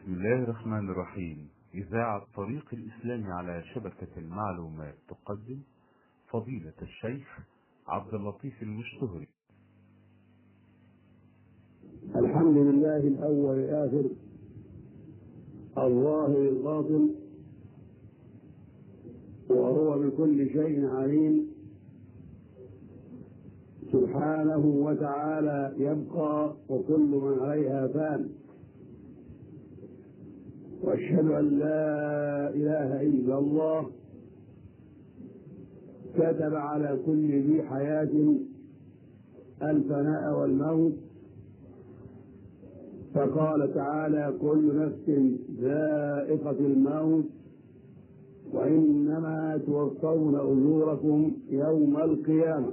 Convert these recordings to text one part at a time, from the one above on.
بسم الله الرحمن الرحيم. إذاعة طريق الإسلام على شبكة المعلومات تقدم فضيلة الشيخ عبد اللطيف المشتهري. الحمد لله الأول الآخر الظاهر الباطن، وهو بكل شيء عليم سبحانه وتعالى. يبقى وكل من عليها فان، واشهد ان لا اله الا الله كتب على كل ذي حياة الفناء والموت، فقال تعالى: كل نفس ذائقة الموت وإنما توفون أجوركم يوم القيامة.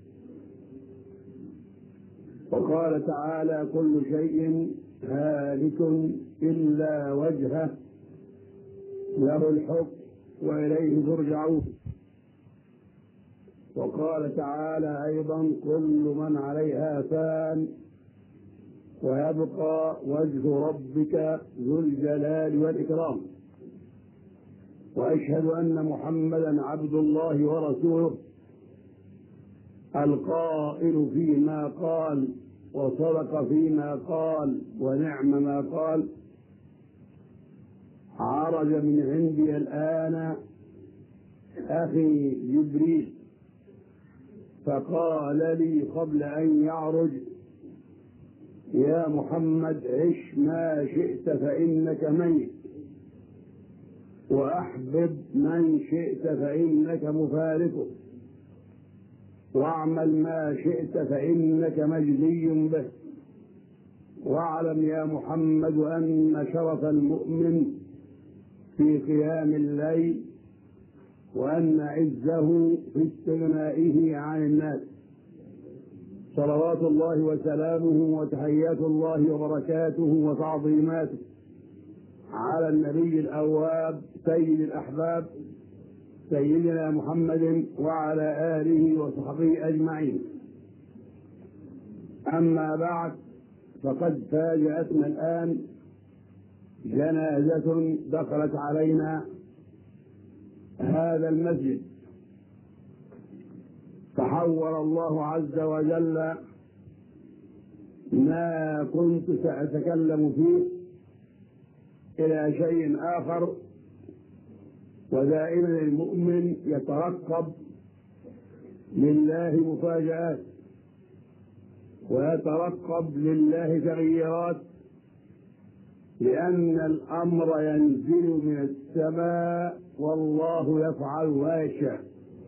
وقال تعالى: كل شيء هالك إلا وجهه له الحكم وإليه ترجعون. وقال تعالى أيضا: كل من عليها فان ويبقى وجه ربك ذو الجلال والإكرام. وأشهد أن محمدا عبد الله ورسوله، القائل فيما قال وصدق فيما قال ونعم ما قال: عرج من عندي الآن أخي جبريل فقال لي قبل أن يعرج: يا محمد، عش ما شئت فإنك ميت، وأحبب من شئت فإنك مفارقه، واعمل ما شئت فإنك مجزي به، واعلم يا محمد أن شرف المؤمن في قيام الليل، وأن عزه في استغنائه عن الناس. صلوات الله وسلامه وتحيات الله وبركاته وتعظيماته على النبي الأواب سيد الأحباب سيدنا محمد وعلى آله وصحبه أجمعين. أما بعد، فقد فاجأتنا الآن جنازة دخلت علينا هذا المسجد، فحول الله عز وجل ما كنت سأتكلم فيه إلى شيء آخر. ودائما المؤمن يترقب لله مفاجآت، ويترقب لله تغييرات، لأن الأمر ينزل من السماء والله يفعل ما يشاء.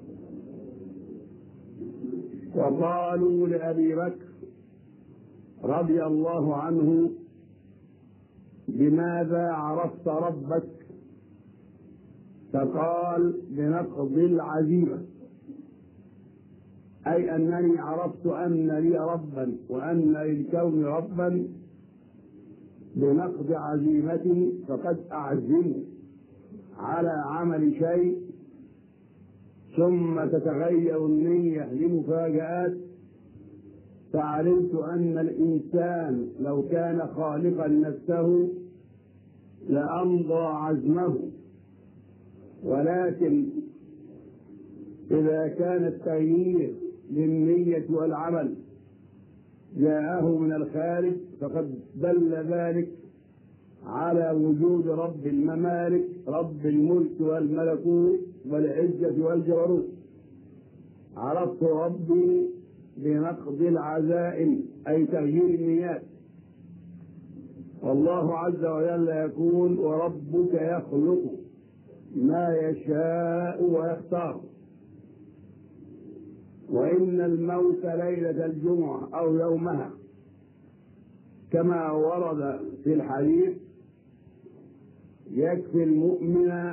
وقالوا لأبي بكر رضي الله عنه: بماذا عرفت ربك؟ فقال: بنقض العزيمة، أي أنني عرفت أن لي ربا وأن للكون ربا بنقض عزيمتي، فقد أعزم على عمل شيء ثم تتغير النية لمفاجآت، فعلمت أن الإنسان لو كان خالقا نفسه لأمضى عزمه، ولكن إذا كان التغيير للنية والعمل جاءه من الخارج فقد دل ذلك على وجود رب الممالك، رب الملك والملكوت والعزة والجبروت. عرفت ربي بنقض العزائم، أي تغيير النيات. والله عز وجل يقول: وربك يخلق ما يشاء ويختار. وإن الموت ليلة الجمعة أو يومها كما ورد في الحديث يكفي المؤمن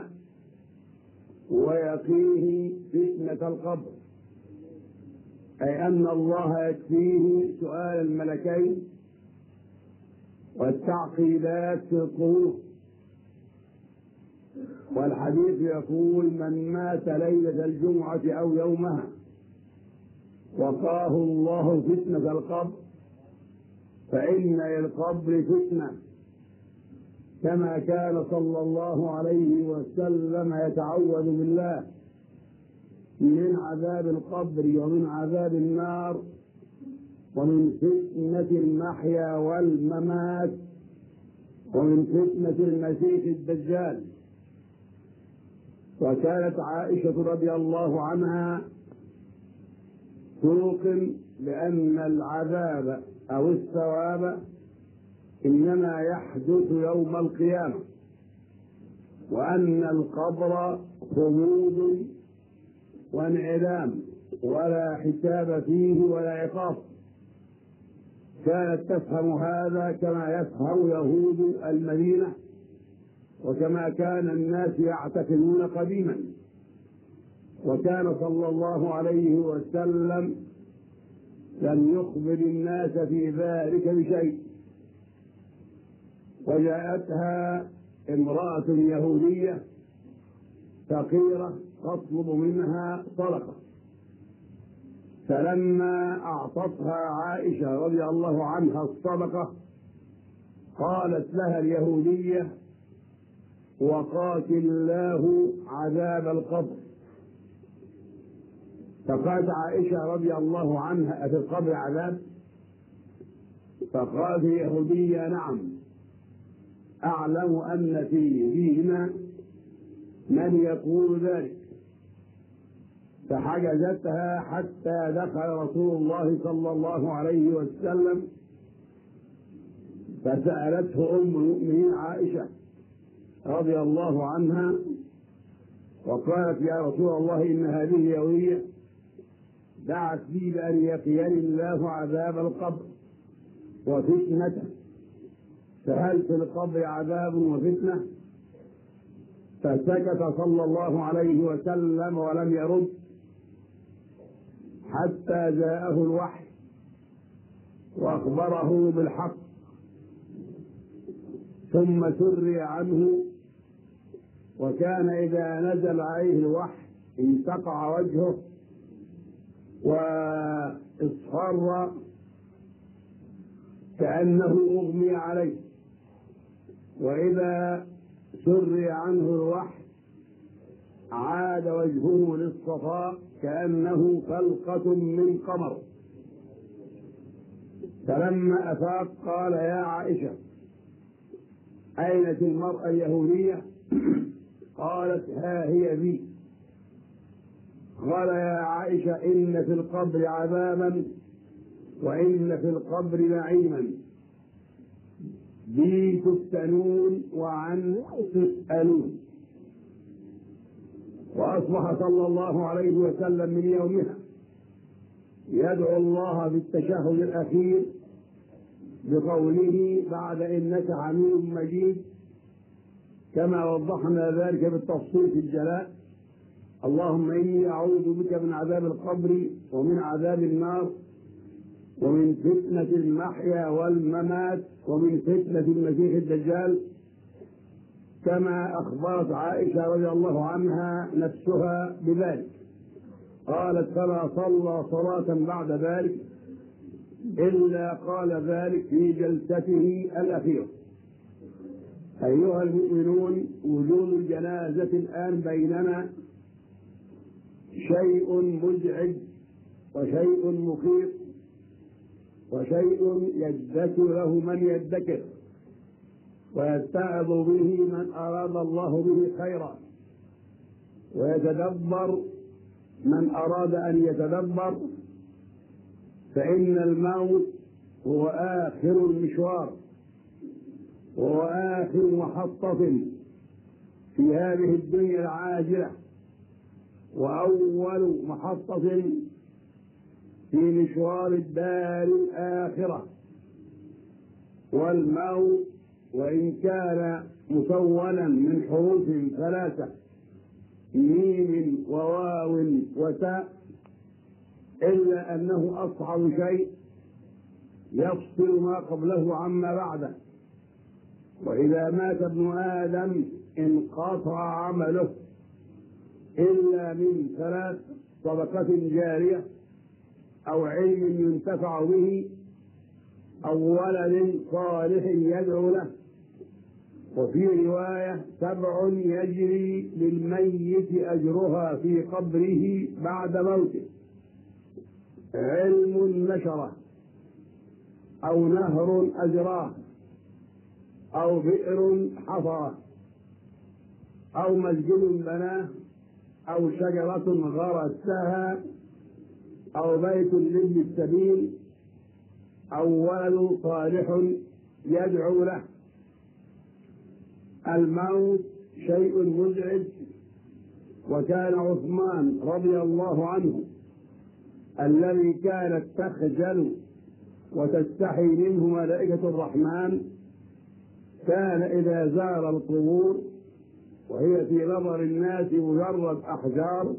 ويقيه فتنة القبر، أي أن الله يكفيه سؤال الملكين والتعقيدات في القبور. والحديث يقول: من مات ليلة الجمعة أو يومها وقاه الله فتنة القبر فإن للقبر فتنة كما كان صلى الله عليه وسلم يتعوذ بالله من عذاب القبر ومن عذاب النار ومن فتنة المحيا والممات ومن فتنة المسيح الدجال. وكانت عائشة رضي الله عنها توقن بأن العذاب أو الثواب إنما يحدث يوم القيامة، وأن القبر خلود وانعدام ولا حساب فيه ولا عقاب. كانت تفهم هذا كما يفهم يهود المدينة وكما كان الناس يعتقدون قديما. وكان صلى الله عليه وسلم لم يخبر الناس في ذلك بشيء. وجاءتها امرأة يهودية فقيرة تطلب منها صدقة، فلما أعطتها عائشة رضي الله عنها الصدقة قالت لها اليهودية: وقاك الله عذاب القبر. فقالت عائشة رضي الله عنها: أفي القبر عذاب؟ فقالت اليهودية: نعم، أعلم أن في ديننا من يقول ذلك. فحجزتها حتى دخل رسول الله صلى الله عليه وسلم، فسألته أم المؤمنين عائشة رضي الله عنها وقالت: يا رسول الله، إن هذه يهودية دعت لي بأن يقيني الله عذاب القبر وفتنته، فهل في القبر عذاب وفتنة؟ فسكت صلى الله عليه وسلم ولم يرد حتى جاءه الوحي وأخبره بالحق، ثم سري عنه. وكان إذا نزل عليه الوحي انتقع وجهه واصفر كأنه أغمي عليه، وإذا سري عنه الوحي عاد وجهه للصفاء كأنه خلقة من قمر. فلما أفاق قال: يا عائشة، أين المرأة اليهودية؟ قالت: ها هي بي. قال: يا عائشة، إن في القبر عذابا وإن في القبر نعيما، بي تفتنون وعن تسألون. وأصبح صلى الله عليه وسلم من يومها يدعو الله في التشهد الأخير بقوله بعد: إنك حميد مجيد، كما وضحنا ذلك بالتفصيل في الجلاء: اللهم إني أعوذ بك من عذاب القبر ومن عذاب النار ومن فتنة المحيا والممات ومن فتنة المسيح الدجال، كما أخبرت عائشة رضي الله عنها نفسها بذلك. قالت: فما صلى صلاة بعد ذلك إلا قال ذلك في جلسته الأخيرة. أيها المؤمنون، وجود الجنازة الآن بيننا شيء مزعج وشيء مخيف وشيء يدكر له من يدكر ويتعظ به من أراد الله به خيرا، ويتدبر من أراد أن يتدبر، فإن الموت هو آخر المشوار وهو آخر محطة في هذه الدنيا العاجلة وأول محطة في مشوار الدار الآخرة. والموت وإن كان مكونا من حروف ثلاثة: ميم وواو وتاء، إلا أنه أصعب شيء يفصل ما قبله عما بعده. وإذا مات ابن آدم انقطع عمله إلا من ثلاث: صدقة جارية أو علم ينتفع به أو ولد صالح يدعو له. وفي رواية 7 يجري للميت أجرها في قبره بعد موته: علم نشره، أو نهر أجراه، أو بئر حفره، أو مسجد بناه، أو شجرة غرسها، أو بيت لابن السبيل، أو ولد صالح يدعو له. الموت شيء مزعج، وكان عثمان رضي الله عنه الذي كانت تخجل وتستحي منه ملائكة الرحمن كان إذا زار القبور وهي في نظر الناس مجرد أحجار،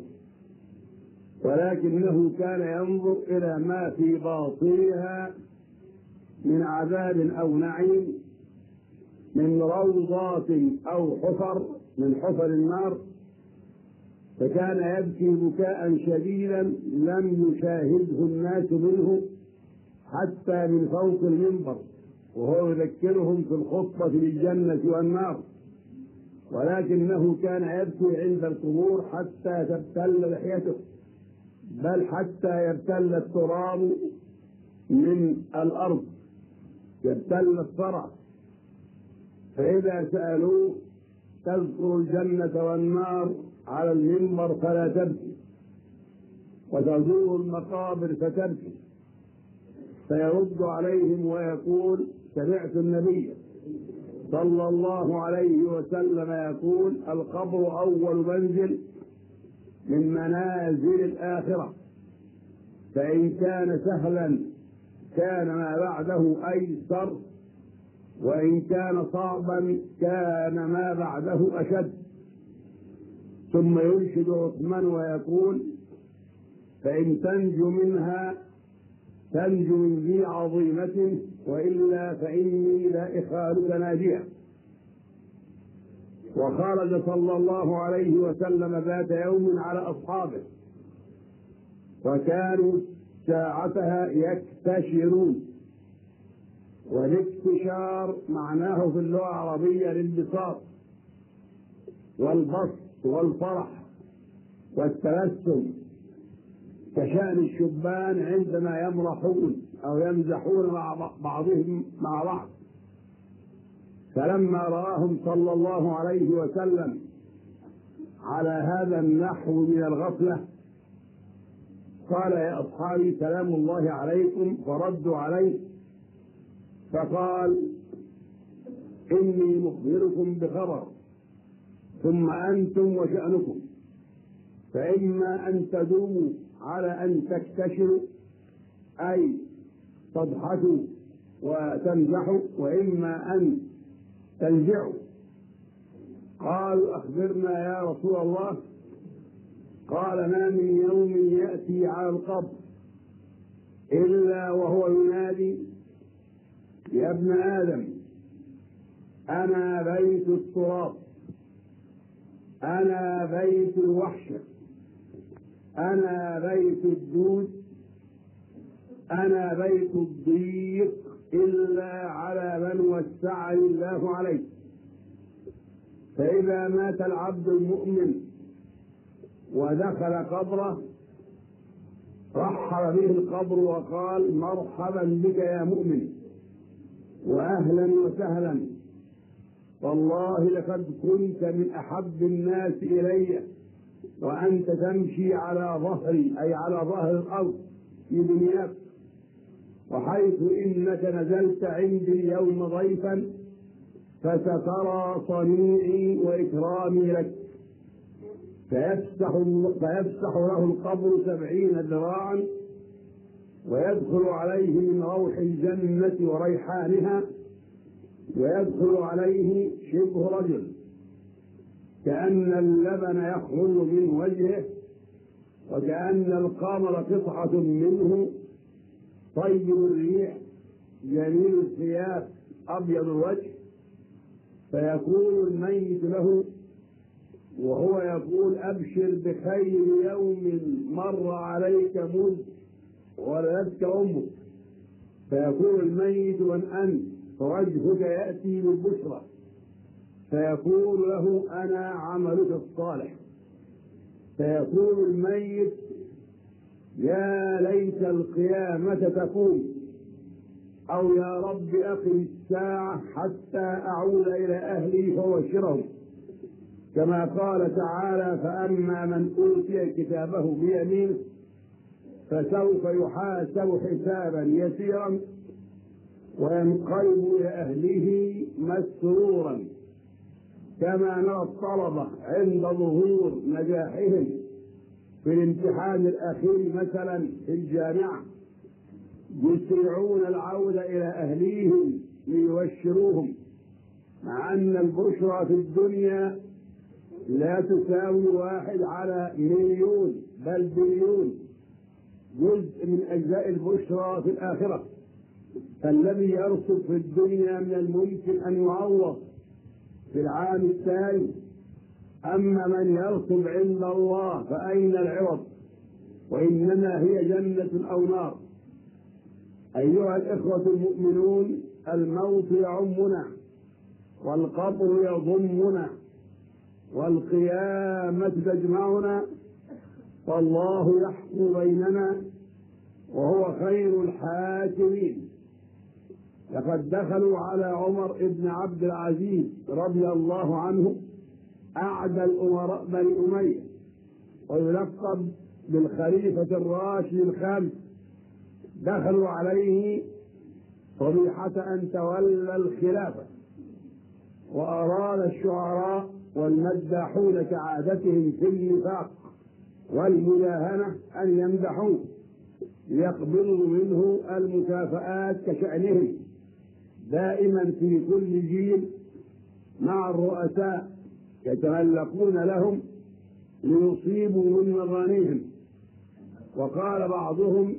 ولكنه كان ينظر إلى ما في باطنها من عذاب أو نعيم، من روضات أو حفر من حفر النار، فكان يبكي بكاء شديدا لم يشاهده الناس منه حتى من فوق المنبر وهو يذكرهم في الخطبة بالجنة والنار، ولكنه كان يبكي عند القبور حتى تبتل لحيته، بل حتى يبتل التراب من الأرض، يبتل الثرى. فإذا سألوه تذكر الجنة والنار على المنبر فلا تبكي، وتزور المقابر فتبكي، فيرد عليهم ويقول: سمعت النبي صلى الله عليه وسلم يقول: القبر أول منزل من منازل الآخرة، فإن كان سهلا كان ما بعده أيسر، وإن كان صعبا كان ما بعده أشد. ثم ينشد عثمان ويقول: فإن تنجو منها تنجو من ذي عظيمة، وإلا فإني لا إخالك ناجيا. وخرج صلى الله عليه وسلم ذات يوم على أصحابه، وكانوا ساعتها يكتشرون، والاكتشار معناه في اللغة العربية الانبساط والبسط والفرح والتبسم، كشأن الشبان عندما يمرحون أو يمزحون مع بعضهم مع بعض. فلما رآهم صلى الله عليه وسلم على هذا النحو من الغفلة قال: يا أصحابي سلام الله عليكم، فردوا عليه فقال: إني مخبركم بخبر، ثم أنتم وشأنكم، فإما أن تدوموا على أن تكتشروا أي تضحكوا وتمزحوا، وإما أن تنزعوا. قالوا: أخبرنا يا رسول الله. قال: ما من يوم يأتي على القبر إلا وهو ينادي: يا ابن آدم أنا بيت التراب، أنا بيت الوحشة، أنا بيت الدود، أنا بيت الضيق، إلا على من وسعني الله عليه. فإذا مات العبد المؤمن ودخل قبره رحب به القبر وقال: مرحبا بك يا مؤمن، وأهلا وسهلا، والله لقد كنت من أحب الناس إلي، وأنت تمشي على ظهري أي على ظهر الأرض في دنياك، وحيث إنك نزلت عندي اليوم ضيفا فسترى صنيعي وإكرامي لك. فيفسح له القبر 70 ذراعا، ويدخل عليه من روح الجنة وريحانها، ويدخل عليه شبه رجل كأن اللبن يخرج من وجهه، وكأن القمر قطعة منه، طيب الريح، جميل الثياب، أبيض الوجه. فيقول الميت له وهو يقول: أبشر بخير يوم مر عليك مذ ولدتك أمك. فيقول الميت: من أنت؟ فوجهك يأتي بالبشرى، فيقول له أنا عملك الصالح. فيقول الميت يا ليت القيامة تقوم، أو يا رب أقم الساعة حتى أعود إلى أهلي فأبشرهم، كما قال تعالى فأما من أوتي كتابه بيمينه فسوف يحاسب حسابا يسيرا وينقلب إلى أهله مسرورا. كما نرى الطلبة عند ظهور نجاحهم في الامتحان الأخير مثلا في الجامعة يسرعون العودة إلى أهليهم ليبشروهم، مع أن البشرى في الدنيا لا تساوي 1 على مليون بل بليون. جزء من أجزاء البشرى في الآخرة، فالذي يرصد في الدنيا من الممكن أن يعوض في العام التالي، أما من يرصد عند الله فأين العوض؟ وإنما هي جنة أو نار. أيها الإخوة المؤمنون، الموت يعمنا والقبر يضمنا والقيامة تجمعنا، فالله يحكم بيننا وهو خير الحاكمين. لقد دخلوا على عمر بن عبد العزيز رضي الله عنه أعدى الأمراء بني أمية، ويلقب بالخليفة الراشد الخامس. دخلوا عليه صبيحة أن تولى الخلافة، وأراد الشعراء والمداحون كعادتهم في النفاق والمداهنة أن يمدحوه ليقبلوا منه المكافآت كشأنهم دائما في كل جيل مع الرؤساء يتملقون لهم ليصيبوا من مغانيهم. وقال بعضهم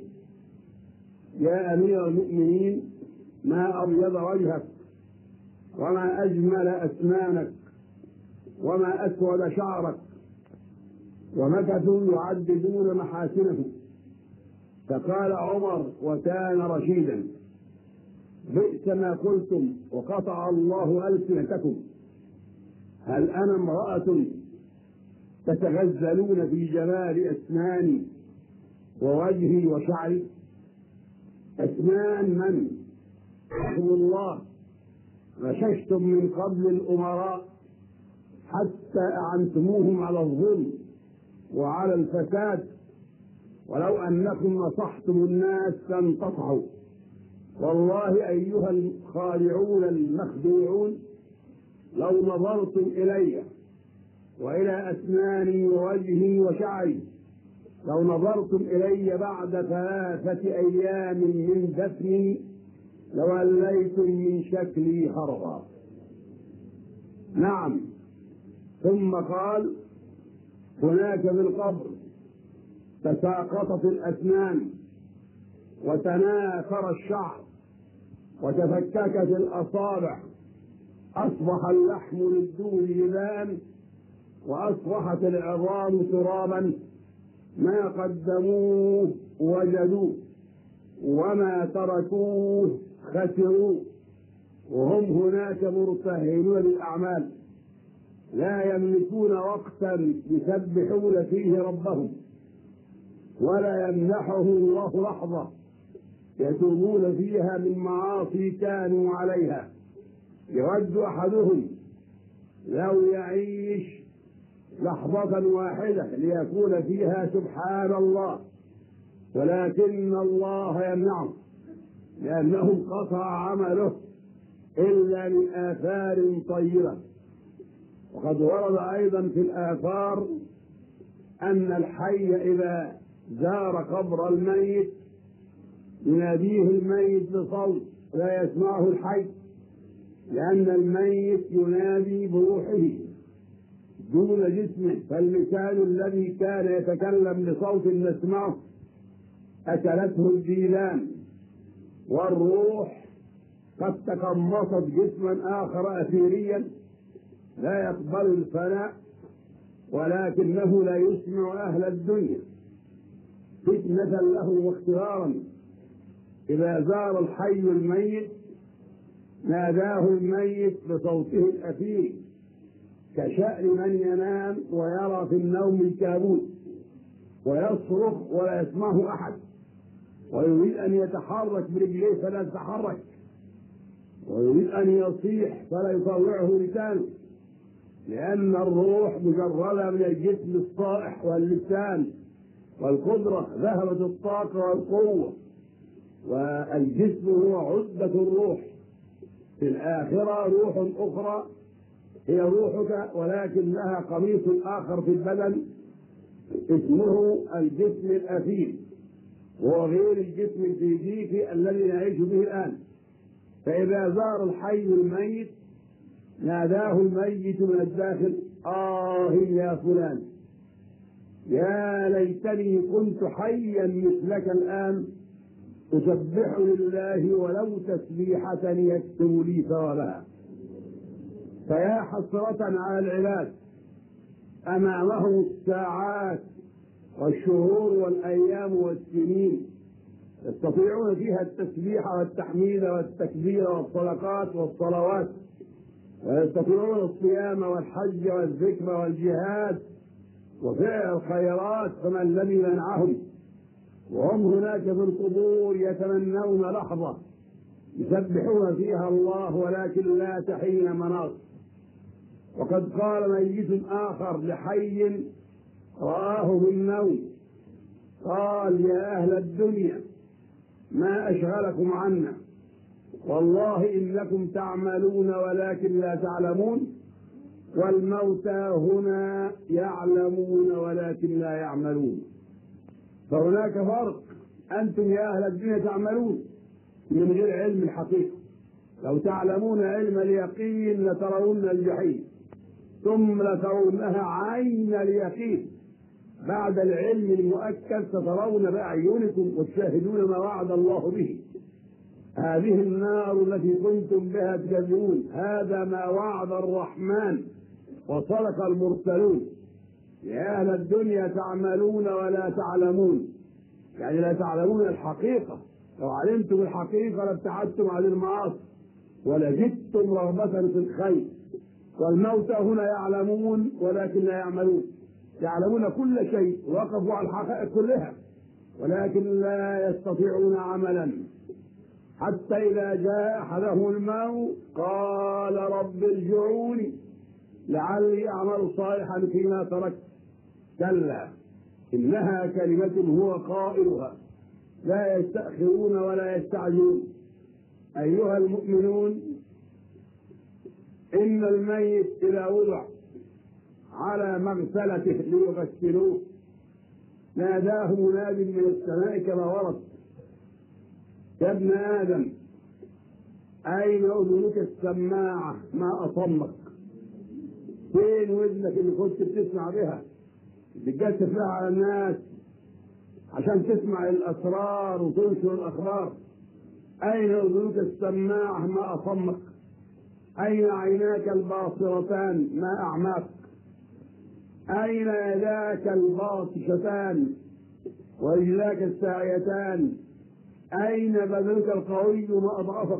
يا أمير المؤمنين ما أبيض وجهك وما أجمل أسنانك وما أسود شعرك، ومكثوا يعددون محاسنه. فقال عمر وكان رشيدا بئس ما قلتم وقطع الله ألسنتكم، هل أنا امرأة تتغزلون في جمال أسناني ووجهي وشعري؟ أسنان من؟ رحم الله، غششتم من قبل الأمراء حتى أعنتموهم على الظلم وعلى الفساد، ولو أنكم نصحتم الناس تنتصحوا. والله أيها الخادعون المخدوعون لو نظرتم إلي وإلى أسناني ووجهي وشعري، لو نظرتم إلي بعد 3 أيام من دفني لوليتم من شكلي هربا. نعم. ثم قال هناك في القبر تساقطت الأسنان وتناثر الشعر وتفككت الأصابع، أصبح اللحم للدود لبان وأصبحت العظام ترابا، ما قدموه وجدوه وما تركوه خسروا، وهم هناك مرتهنون بالأعمال لا يملكون وقتا يسبحون فيه ربهم ولا يمنحه الله لحظة يتوبون فيها من معاصي كانوا عليها. يود أحدهم لو يعيش لحظة واحدة ليكون فيها سبحان الله، ولكن الله يمنعه لأنه قطع عمله إلا من آثار طيبة. وقد ورد أيضا في الآثار أن الحي إذا زار قبر الميت يناديه الميت بصوت لا يسمعه الحي، لأن الميت ينادي بروحه دون جسمه، فاللسان الذي كان يتكلم بصوت نسمعه أكلته الجيلان، والروح قد تقمصت جسما آخر أثيريا لا يقبل الفناء، ولكنه لا يسمع أهل الدنيا فتنة له واختبارا. إذا زار الحي الميت ناداه الميت بصوته الأثير كشأن من ينام ويرى في النوم الكابوس ويصرخ ولا يسمعه أحد، ويريد أن يتحرك برجليه فلا يتحرك، ويريد أن يصيح فلا يطوعه لسانه، لأن الروح مجردة من الجسم الصائح واللسان والقدرة، ذهبت الطاقة والقوة، والجسم هو عدة الروح. في الآخرة روح أخرى هي روحك، ولكن لها قميص آخر في البدن اسمه الجسم الأثيل، وهو غير الجسم الفيزيكي الذي نعيش به الآن. فإذا زار الحي الميت ناداه الميت من الداخل: آه يا فلان، يا ليتني كنت حيا مثلك الآن أسبح لله ولو تسبيحة يكتب لي ثوابها. فيا حسرة على العباد أمامهم الساعات والشهور والأيام والسنين يستطيعون فيها التسبيح والتحميد والتكبير والصدقات والصلوات، ويستطيعون الصيام والحج والذكر والجهاد وفعل الخيرات، فما الذي منعهم؟ وهم هناك في القبور يتمنون لحظة يسبحون فيها الله، ولكن لا تحين مناص. وقد قال ميت آخر لحي رآه بالنوم، قال: يا أهل الدنيا ما أشغلكم عنا، والله إنكم تعملون ولكن لا تعلمون، والموتى هنا يعلمون ولكن لا يعملون. فهناك فرق، أنتم يا أهل الدنيا تعملون من غير علم الحقيقة، لو تعلمون علم اليقين لترون الجحيم ثم لترونها عين اليقين. بعد العلم المؤكد سترون بأعينكم وتشاهدون ما وعد الله به. هذه النار التي كنتم بها تكذبون، هذا ما وعد الرحمن وصدق المرسلون. يا أهل الدنيا تعملون ولا تعلمون، يعني لا تعلمون الحقيقة. لو علمتم الحقيقة لابتعدتم عن المعاصي ولجدتم رغبة في الخير. والموتى هنا يعلمون ولكن لا يعملون، يعلمون كل شيء، وقفوا على الحقائق كلها، ولكن لا يستطيعون عملا. حتى إذا جاء أحدهم الموت قال: رب ارجعوني لعلي أعمل صالحا فيما تركت. كلا إنها كلمة هو قائلها لا يستأخرون ولا يستعجلون. أيها المؤمنون، إن الميت إذا وضع على مغسلته ليغسلوه ناداه مناد من السماء كما ورد: يا ابن آدم أين أذنك السماعة ما أصمك؟ فين ودنك اللي كنت بتسمع بها بتجسف لها على الناس عشان تسمع الأسرار وتنشر الأخبار؟ أين أذنك السماعة ما أصمك؟ أين عيناك الباصرتان ما أعماك؟ أين يداك الباطشتان ورجلاك الساعيتان؟ أين بدنك القوي ما أضعفك؟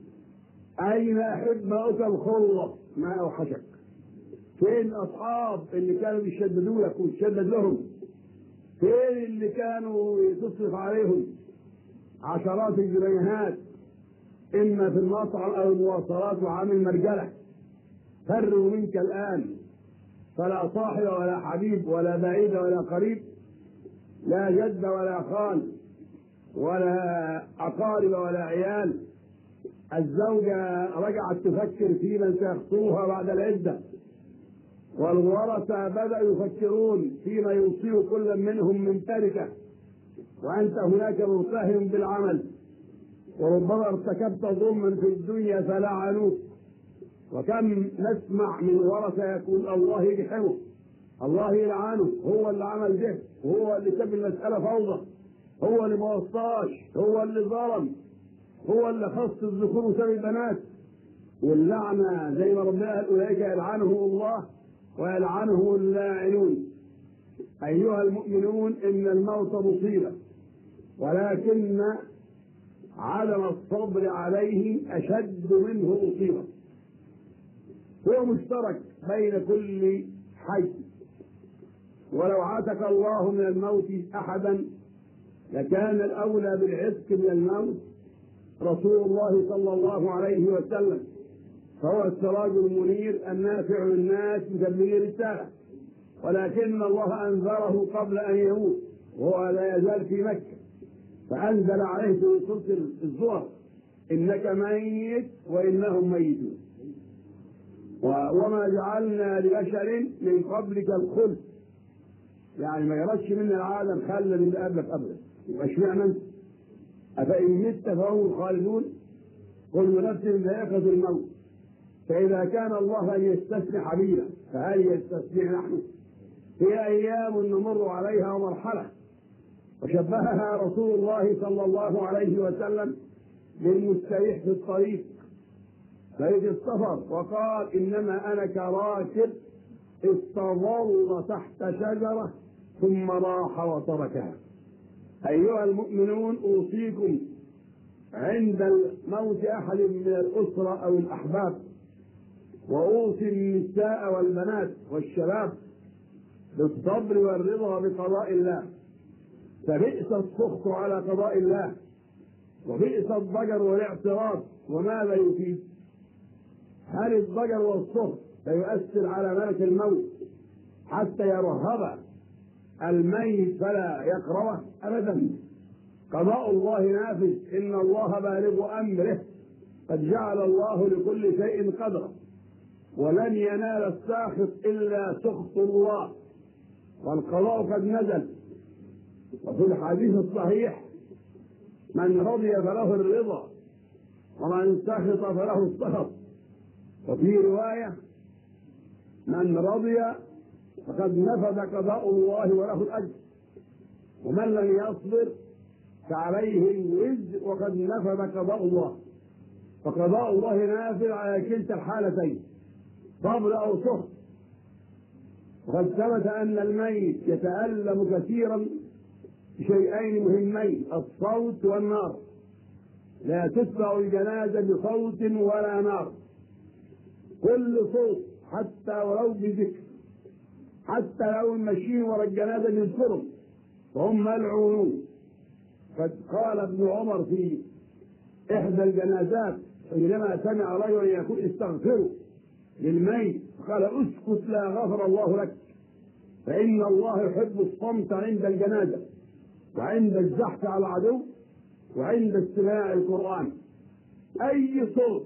أين أحبائك الخلة ما أوحشك؟ فين الأصحاب اللي كانوا يشددوا لك وتشدد لهم؟ فين اللي كانوا تصرف عليهم عشرات الجنيهات إما في المطعم أو المواصلات وعامل مرجلة؟ فروا منك الآن، فلا صاحب ولا حبيب ولا بعيد ولا قريب، لا جد ولا خال ولا أقارب ولا عيال. الزوجة رجعت تفكر في من سيخطوها بعد العدة، والورثة بدأوا يفكرون فيما يوصي كل منهم من تركة، وأنت هناك مرتهن بالعمل، وربما ارتكبت ظلما في الدنيا فلعنوك. وكم نسمع من ورثة يقول: الله يجحمه، الله يلعنه، هو اللي عمل ده، وهو اللي ساب المسألة فوضى، هو اللي ما وصاش، هو اللي ظلم، هو اللي خص الذكور وساب البنات. واللعنة زي ما ربنا قال: أولئك يلعنهم الله ويلعنهم اللاعنون. أيها المؤمنون، إن الموت مصيبة، ولكن عدم الصبر عليه أشد منه مصيبة. هو مشترك بين كل حي. ولو عتق الله من الموت أحدا لكان الأولى بالعتق من الموت رسول الله صلى الله عليه وسلم، فهو السراج المنير النافع للناس بتبليغ الرسالة، ولكن الله أنذره قبل أن يموت وهو لا يزال في مكة، فأنزل عليه في سورة الزمر: إنك ميت وإنهم ميتون، وما جعلنا لبشر من قبلك الخلد، يعني ما يردش من العالم خلد اللي قبلك أبدا. واشمعنى انت؟ أفإن مت فهم الخالدون، كل نفس ذائقة الموت، فإذا كان الله أن يستسمح بنا فهل يستسمح نحن؟ هي أيام نمر عليها مرحلة. وشبهها رسول الله صلى الله عليه وسلم بالمستريح في الطريق في السفر، وقال: إنما أنا كراكب استظل تحت شجرة ثم راح وتركها. أيها المؤمنون، أوصيكم عند الموت أحد من الأسرة أو الأحباب، وأوصي النساء والبنات والشباب بالصبر والرضا بقضاء الله، فبئس السخط على قضاء الله، وبئس الضجر والاعتراض. وماذا يفيد؟ هل الضجر والسخط سيؤثر على ملك الموت حتى يرهب الميت فلا يقربه؟ أبدا. قضاء الله نافذ، إن الله بالغ أمره، قد جعل الله لكل شيء قدرا، ولن ينال الساخط إلا سخط الله، والقضاء قد نزل. وفي الحديث الصحيح: من رضي فله الرضا، ومن سخط فله السخط. وفي رواية: من رضي فقد نفذ قضاء الله وله الأجر، ومن لم يصبر فعليه الوزر وقد نفذ قضاء الله. فقضاء الله نافذ على كلتا الحالتين، صبر أو سخط. وقد ثبت أن الميت يتألم كثيرا بشيئين مهمين: الصوت والنار. لا تتبع الجنازة بصوت ولا نار. كل صوت حتى ولو بذكر، حتى لو ماشيين ورا الجنازة بيذكرهم فهم ملعونون. قد قال ابن عمر في إحدى الجنازات حينما سمع رجلا يقول: استغفروا للميت، قال: اسكت لا غفر الله لك، فإن الله يحب الصمت عند الجنازة، وعند الزحف على العدو، وعند استماع القرآن. أي صوت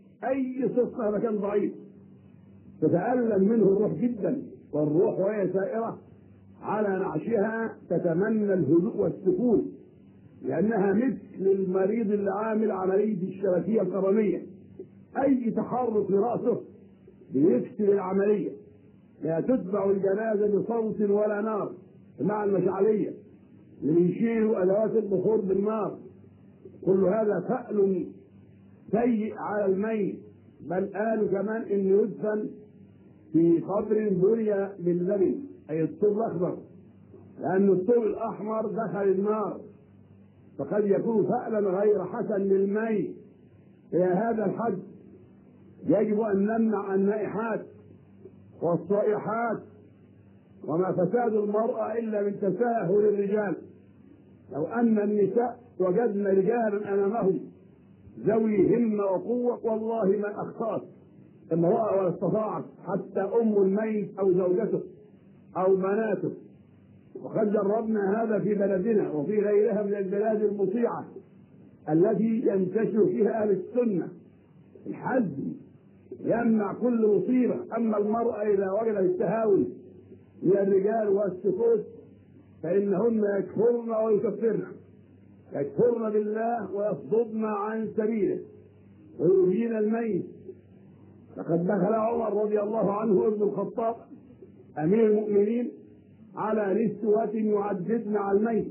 مهما كان ضعيف تتألم منه الروح جدا، والروح وهي سائرة على نعشها تتمنى الهدوء والسكون، لأنها مثل المريض اللي عامل عملية الشبكية القرنية، أي تحرك لرأسه بيفسد العملية. لا تتبع الجنازة بصوت ولا نار، مع المشعلية اللي يشيلوا أدوات البخور بالنار. كل هذا فأل سيء على الميت. بل قالوا كمان إنه يدفن في قبر بني باللبن، أي الطوب الأخضر، لأن الطوب الأحمر دخل النار، فقد يكون فألا غير حسن للميت. إلى هذا الحد يجب أن نمنع النائحات والصائحات، وما فساد المرأة إلا من تساهل الرجال. لو أن النساء وجدن رجالا أمامهم ذوي همة وقوة والله ما أخطأت امرأة ولا استطاعت، حتى أم الميت أو زوجته أو بناته. وقد جربنا هذا في بلدنا وفي غيرها من البلاد المطيعة التي ينتشر فيها أهل السنة. الحزم يمنع كل مصيبة. أما المرأة إذا وجدت التهاون من الرجال والسكوت فإنهن يكفرن ويكفرن، يكفرن بالله ويصددن عن سبيله ويؤذين الميت. لقد دخل عمر رضي الله عنه ابن الخطاب أمير المؤمنين على نسوة يعددن على الميت،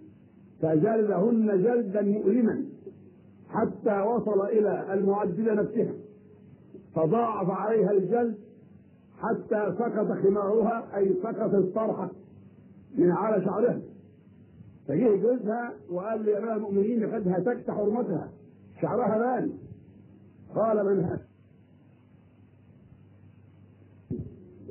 فجلدهن جلدا مؤلما حتى وصل إلى المعددة نفسها، فضاعف عليها الجلد حتى سقط خمارها، أي سقط الطرحة من على شعرها. فجه جوزها وقال لي: يا أمير المؤمنين لقد هتكت حرمتها، شعرها بان. قال: من هذا؟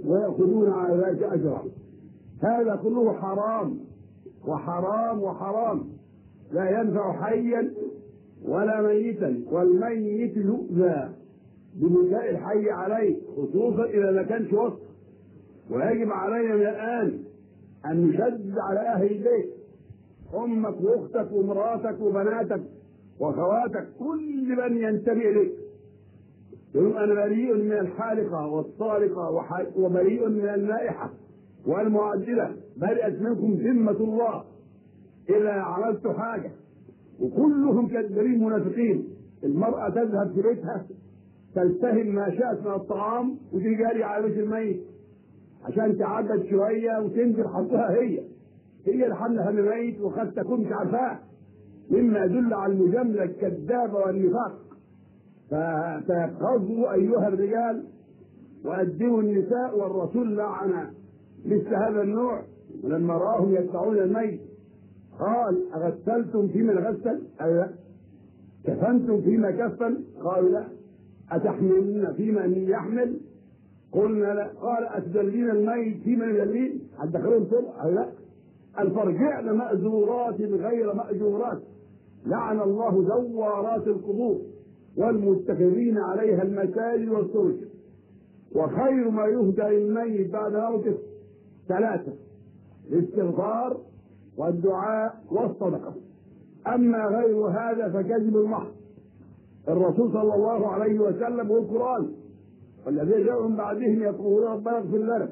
ويأخذون على ذلك أجرا. هذا كله حرام وحرام وحرام، لا ينفع حيا ولا ميتا، والميت يؤذى ببكاء الحي عليه، خصوصا إذا ما كانش وسط. ويجب علينا من الآن أن نشدد على أهل البيت، أمك وأختك ومراتك وبناتك وأخواتك، كل من ينتمي إليك، يقول أنا بريء من الحالقة والطارقة وبريء من النائحة والمعدلة، برئت منكم ذمة الله إذا عملت حاجة. وكلهم كذابين منافقين. المرأة تذهب في بيتها تلتهم ما شاءت من الطعام وتيجي جاري على بيت الميت عشان تعبد شوية وتنزل حظها هي اللي حملها من الميت وقد تكون مش عارفاه، مما يدل على المجاملة الكذابة والنفاق. فتيقظوا أيها الرجال وأدبوا النساء، والرسول لعن مثل هذا النوع. ولما راهم يدفعون الميت قال أغسلتم فيمن غسل؟ قالوا لا. كفنتم فيما كفن؟ قالوا لا. أتحملون فيما يحمل؟ قلنا لا. قال أتدلين الميت فيما يدلين؟ هتدخلون طرق؟ قالوا لا. الفرجعن مأزورات غير مأجورات، لعن الله زوارات القبور والمتخذين عليها المساجد والسرج. وخير ما يهدى للميت بعد موته 3: الاستغفار والدعاء والصدقة. أما غير هذا فكذب محض. الرسول صلى الله عليه وسلم والقرآن والذين جاءوا من بعدهم يقولون ربنا اغفر لنا.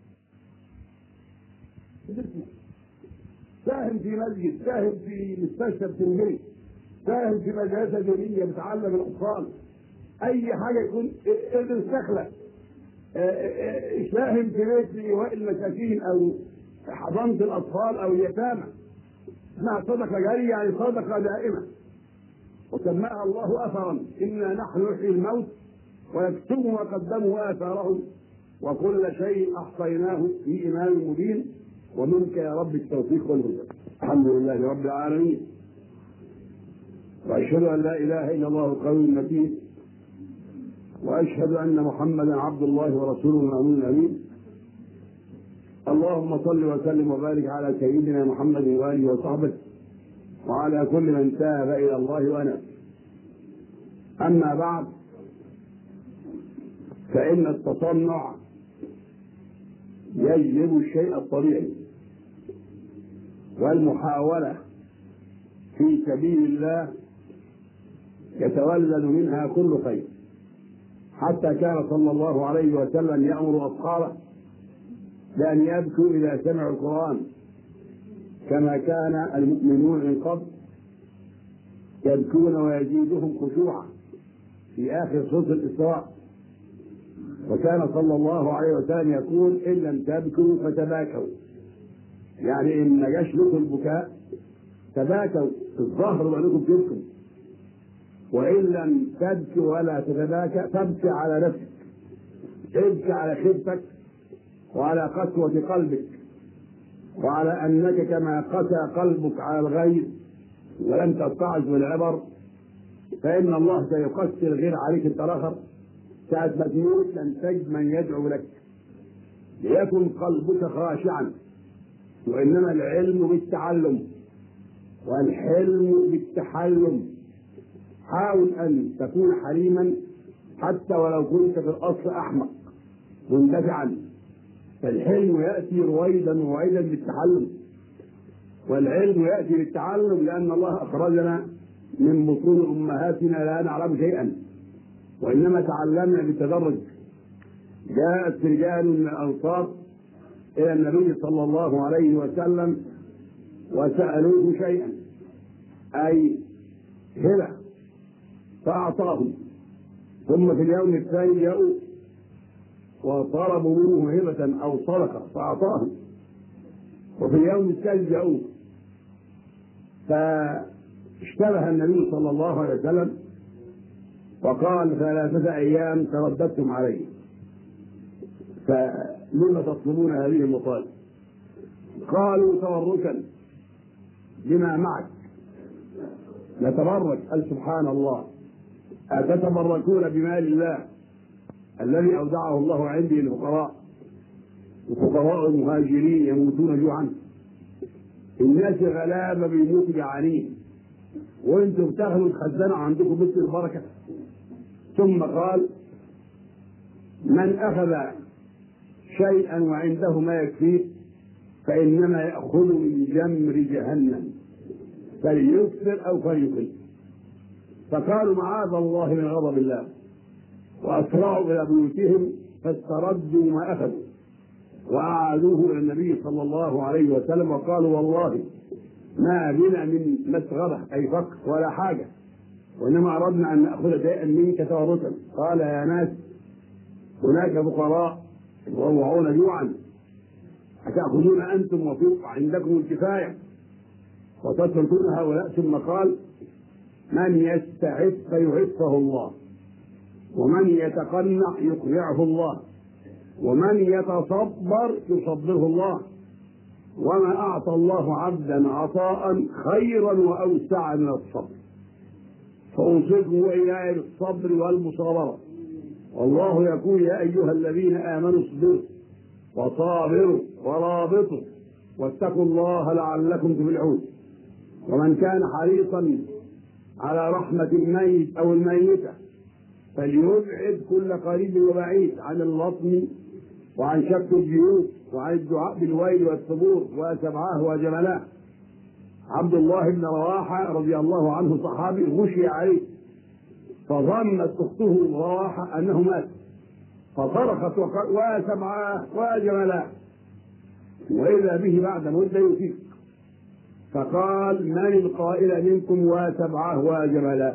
ساهم في مسجد، ساهم في مستشفى بتنجري، ساهم في مدرسة دينية بتعلم الأطفال، أي حاجة يكون ادرس دخلة، ساهم في بيت لإيواء المساكين أو حضانة الأطفال أو اليتامى، اسمها صدقة جارية، يعني صدقة دائمة، وسماها الله أثرا. إنا نحن نحيي الموت ونكتب ما قدموا آثارهم وكل شيء أحصيناه في إمام مبين. ومنك يا رب التوفيق والهدى. الحمد لله رب العالمين، وأشهد أن لا إله إلا الله القوي المتين، وأشهد أن محمدا عبد الله ورسوله المأمون الأمين. اللهم صل وسلم وبارك على سيدنا محمد وآله وصحبه وعلى كل من تاب إلى الله وأناب. أما بعد، فإن التصنع يجلب الشيء الطبيعي، والمحاولة في سبيل الله يتولد منها كل خير. حتى كان صلى الله عليه وسلم يأمر أصحابه بأن يبكوا إذا سمعوا القرآن، كما كان المؤمنون من قبل يبكون ويزيدهم خشوعا في آخر سورة الإسراء. وكان صلى الله عليه وسلم يقول إن لم تبكوا فتباكوا، يعني إن ما جاش لكم البكاء تباكوا، الظهر وعليكم تبكوا، وإن لم تبكوا ولا تتباكى فابكي على نفسك، ابكي على خيبتك وعلى قسوة قلبك، وعلى أنك كما قسى قلبك على الغير ولم تتعظ بالعبر، فإن الله سيقسي الغير عليك انت الآخر. ساعة ما تموت لن تجد من يدعو لك، ليكن قلبك خاشعا. وإنما العلم بالتعلم والحلم بالتحلم. حاول أن تكون حليما حتى ولو كنت في الأصل أحمق مندفعا، فالحلم يأتي رويدا رويدا بالتحلم، والعلم يأتي بالتعلم، لأن الله أخرجنا من بطون أمهاتنا لا نعلم شيئا، وإنما تعلمنا بالتدرج. جاءت رجال من الأنصار إلى النبي صلى الله عليه وسلم وسألوه شيئا، أي هبة، فأعطاهم. ثم في اليوم الثاني جاءوا وطلبوا منه هبة أو صدقة فأعطاهم. وفي اليوم الثالث جاءوا فاشتبه النبي صلى الله عليه وسلم وقال 3 أيام ترددتم عليه، فلما تطلبون هذه المطالب؟ قالوا تبركا بما معك نتبرك. قال سبحان الله، أتتبركون بمال الله الذي أودعه الله عندي للفقراء وفقراء المهاجرين يموتون جوعا. الناس غلابة بيموتوا جعانين وانتم بتاخذوا تخزنوا عندكم بيت البركة. ثم قال: من أخذ شيئا وعنده ما يكفيه فإنما يأخذ من جمر جهنم فليكثر أو فليقل. فقالوا: معاذ الله من غضب الله، وأسرعوا إلى بيوتهم فاستردوا ما أخذوا وأعادوه إلى النبي صلى الله عليه وسلم وقالوا: والله ما بنا من مسغبة أي فقر ولا حاجة، وإنما أردنا أن نأخذ شيئا منك تورثا. قال: يا ناس، هناك فقراء يروعون جوعا، أتأخذون أنتم وفوق عندكم الكفاية وتتركون هؤلاء؟ ثم قال: من يستعف فيعفه الله، ومن يتقنع يقنعه الله، ومن يتصبر يصبره الله، وما أعطى الله عبدا عطاء خيرا وأوسع من الصبر. فأوصيكم وإياي بالصبر والمصابرة، والله يقول: يا أيها الذين آمنوا اصبروا وصابروا ورابطوا واتقوا الله لعلكم تفلحون. ومن كان حريصا على رحمة الميت أو الميتة فليبعد كل قريب وبعيد عن اللطم وعن شق الجيوب وعن الدعاء بالويل والثبور وسبعاه وجملاه. عبد الله بن رواحة رضي الله عنه صحابي غشي عليه، فظنت أخته رواحة أنه مات، فصرخت وقال: وسبعاه وجملاه، وإذا به بعد مدة يفيق، فقال: من القائل منكم وسبعاه وجملاه؟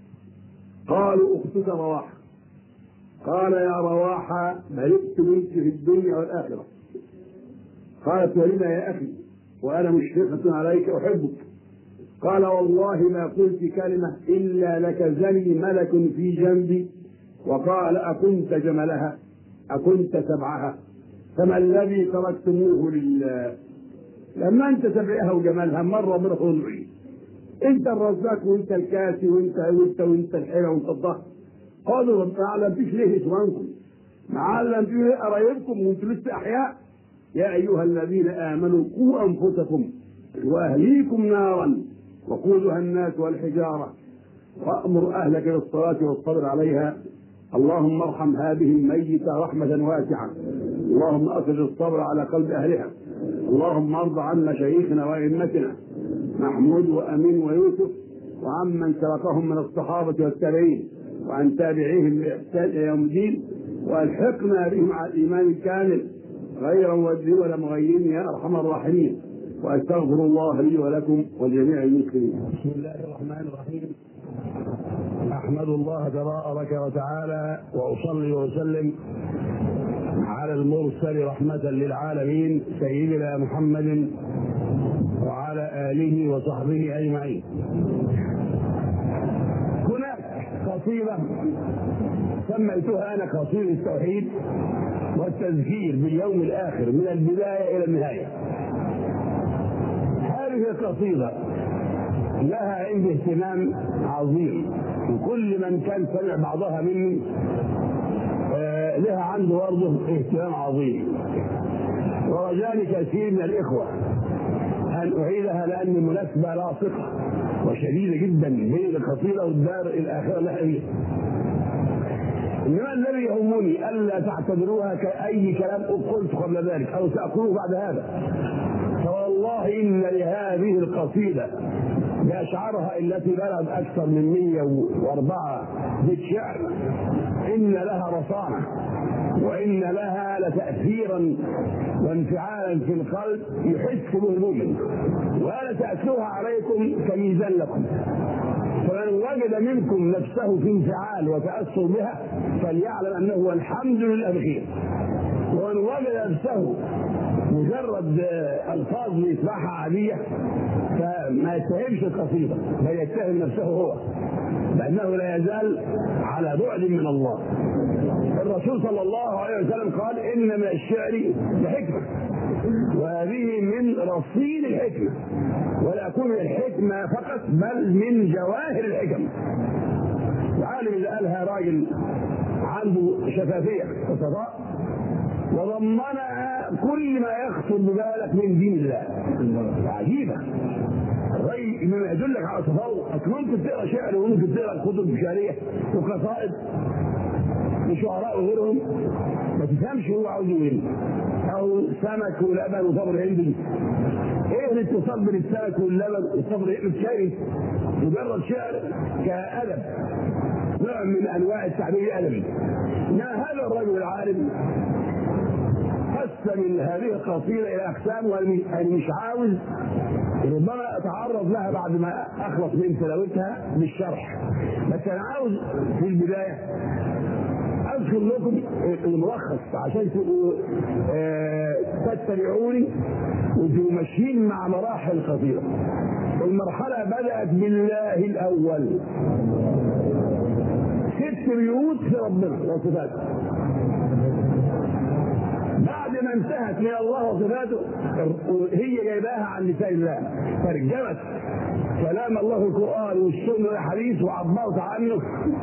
قالوا: أختك رواحة. قال: يا رواحة، ملكت منك في الدنيا والآخرة. قالت: ولما يا أخي وأنا مشفقة عليك أحبك؟ قال: والله ما قلت كلمة إلا لكزني ملك في جنبي وقال: أكنت جملها أكنت سبعها؟ فما الذي تركتموه لله؟ لما أنت سبعها وجمالها مرة من خضعي، أنت الرزاق وأنت الكاسي وأنت الحيلة وأنت الضهر. قالوا: ما علمتش ليه اسمانكم؟ ما علمتش ليه قرايبكم وأنتم لسه أحياء؟ يا أيها الذين آمنوا قوا أنفسكم وأهليكم نارا وقودها الناس والحجارة وأمر أهلك بالصلاة والصبر عليها. اللهم ارحم هذه الميتة رحمة واسعة، اللهم أخرج الصبر على قلب أهلها، اللهم ارض عن مشايخنا وأئمتنا محمود وأمين ويوسف وعمن سبقهم من الصحابة والتابعين وعن تابعيهم بإحسان إلى يوم الدين، والحقنا بهم على الإيمان الكامل غير مودين ولا مغيرين يا أرحم الراحمين. وأستغفر الله لي ولكم ولجميع المسلمين. بسم الله الرحمن الرحيم. أحمد الله تبارك وتعالى وأصلي وأسلم على المرسل رحمة للعالمين سيدنا محمد وعلى آله وصحبه أجمعين. هناك قصيدة سميتها أنا قصيدة التوحيد والتذكير باليوم الآخر من البداية إلى النهاية. هذه القصيدة لها عندي اهتمام عظيم، وكل من كان سمع بعضها مني لها عنده برضه اهتمام عظيم، ورجاني كثير من الإخوة أن أعيدها لأن المناسبة لاصقة وشديدة جدا بين القصيدة والدار الآخرة لها هي. إنما الذي يهمني ألا تعتبروها كأي كلام قلت قبل ذلك أو سأقوله بعد هذا، فوالله إن لهذه القصيدة بأشعارها التي بلغت أكثر من 104 بيت شعر إن لها رصانة وإن لها لتأثيرا وانفعالا في القلب يحس به المؤمن، وأنا سأتلوها عليكم كميزان لكم، فمن وجد منكم نفسه في انفعال وتأثر بها فليعلم أنه الحمد لله بخير، ومن وجد نفسه مجرد ألفاظ يسمعها عادية فما يتهمش القصيدة بل يتهم نفسه هو، لأنه لا يزال على بعد من الله. الرسول صلى الله عليه وسلم قال: إن من الشعر لحكمة، وهذه من رصين الحكمة، ولا تكون الحكمة فقط بل من جواهر الحكم. العالم اللي قالها راجل عنده شفافية وصفاء وضمنها كل ما يخطر ببالك من دين الله. عجيبه. الرأي مما يدلك على تفوق. اصل ممكن تقرا شعر وممكن تقرا كتب شعريه وقصائد وشعراء وغيرهم ما تفهمش هو عاوز ايه، او سمك ولبن وصبر هندي. ايه الاتصال بين السمك واللبن والصبر الهندي؟ مجرد شعر كأدب، نوع من انواع التعبير الادبي. انما هذا الرجل العالم قسم هذه القصيده الى اقسام، وانا مش عاوز ربما اتعرض لها بعد ما اخلص من تلاوتها بالشرح، بس انا عاوز في البدايه اذكر لكم الملخص عشان تبقوا تتبعوني وانتوا ماشيين مع مراحل خطيره. المرحله بدات بالله الاول، 6 بيوت في ربنا وصفاته. بعد ما انتهت من الله وصفاته هي جايباها عن لسان الله، ترجمت كلام الله في القران والسنه والحديث وعبرت عنه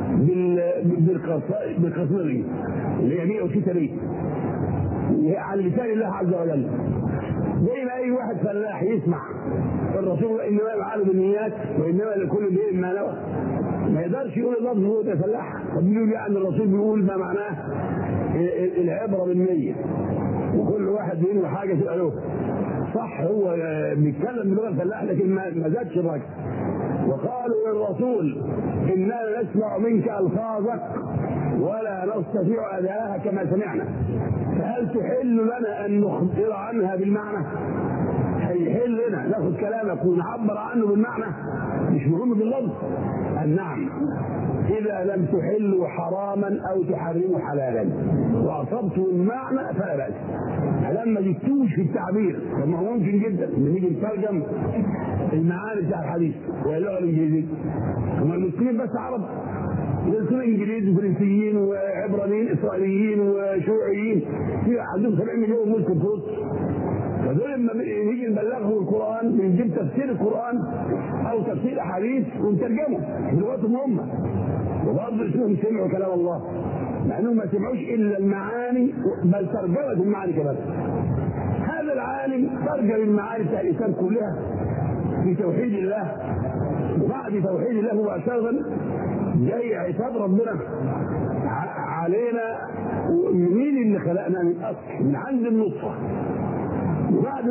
بالقصيده دي اللي هي 106 دي عن لسان الله عز وجل. زي ما اي واحد فلاح يسمع الرسول انما العالم بالنيات وانما لكل امرئ ما نوى، ما يقدرش يقول اللفظ هو ده فلاح. طب بيقول يعني الرسول بيقول ما معناه العبره بالنيه، وكل واحد بيقول حاجه تبقى له صح. هو بيتكلم بلغه الفلاح لكن ما زادش الراجل. وقالوا للرسول اننا نسمع منك الفاظك ولا نستطيع اداءها كما سمعنا، فهل تحل لنا ان نخبر عنها بالمعنى؟ هيحل لنا ناخذ كلامك ونعبر عنه بالمعنى، مش مهم باللفظ. نعم، اذا لم تحلوا حراما او تحرموا حلالا واصبتوا المعنى فلا باس. لما جبتوش في التعبير، طب ما هو ممكن جدا نيجي نترجم المعاني بتاع الحديث واللغه الانجليزيه. هم المسلمين بس عرب، يدرسون انجليزي وفرنسيين وعبرانيين اسرائيليين وشيوعيين، في عندهم 70 مليون مسلم في مصر. فدول لما نيجي نبلغهم القران بنجيب تفسير القران او تفسير احاديث ونترجمه بلغتهم هم، وبرضه اسمهم سمعوا كلام الله، مع انهم ما سمعوش الا المعاني بل ترجمه المعاني كمان. هذا العالم ترجم المعاني بتاع الاسلام كلها في توحيد الله، وبعد توحيد الله مباشره جاي عتاب ربنا علينا. مين اللي خلقنا من اصل من عند النطفه، وبعد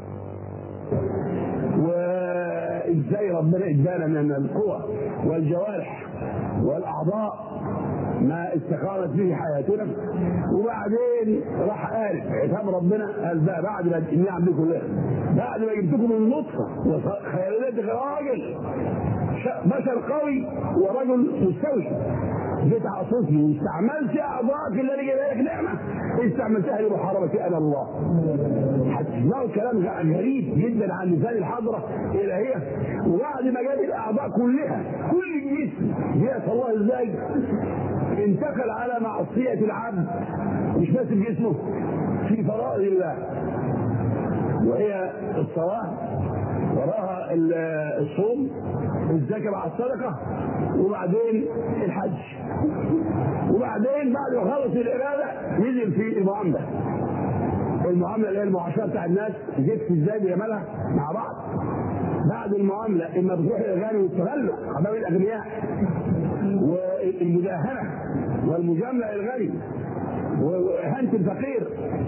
وازاي ربنا ادانا من القوى والجوارح والاعضاء ما استقامت به حياتنا، وبعدين راح قال عتاب ربنا قال بقى بعد ما النعم دي كلها، بعد ما جبتكم من النطفه وخيالاتك راجل بشر قوي ورجل مستوي، جيت عصيتني واستعملت اعضائك اللي انا جايبها لك نعمه استعملتها لمحاربتي انا الله. هتسمعوا كلام غريب جدا عن لسان الحضره الالهيه. وبعد ما جاب الاعضاء كلها كل الجسم جاء الله ازاي انتقل على معصيه العبد، مش بس بجسمه، في فرائض الله وهي الصلاه، وراها الصوم، الزكاه مع الصدقه، وبعدين الحج، وبعدين بعد ما خلص العباده نزل في المعامله اللي هي المعاشره بتاع الناس، جبت ازاي بجمالها مع بعض. بعد المعامله اما بتروح الاغاني والتغلق امام الاغنياء والمداهنه والمجامله للغني واهانه الفقير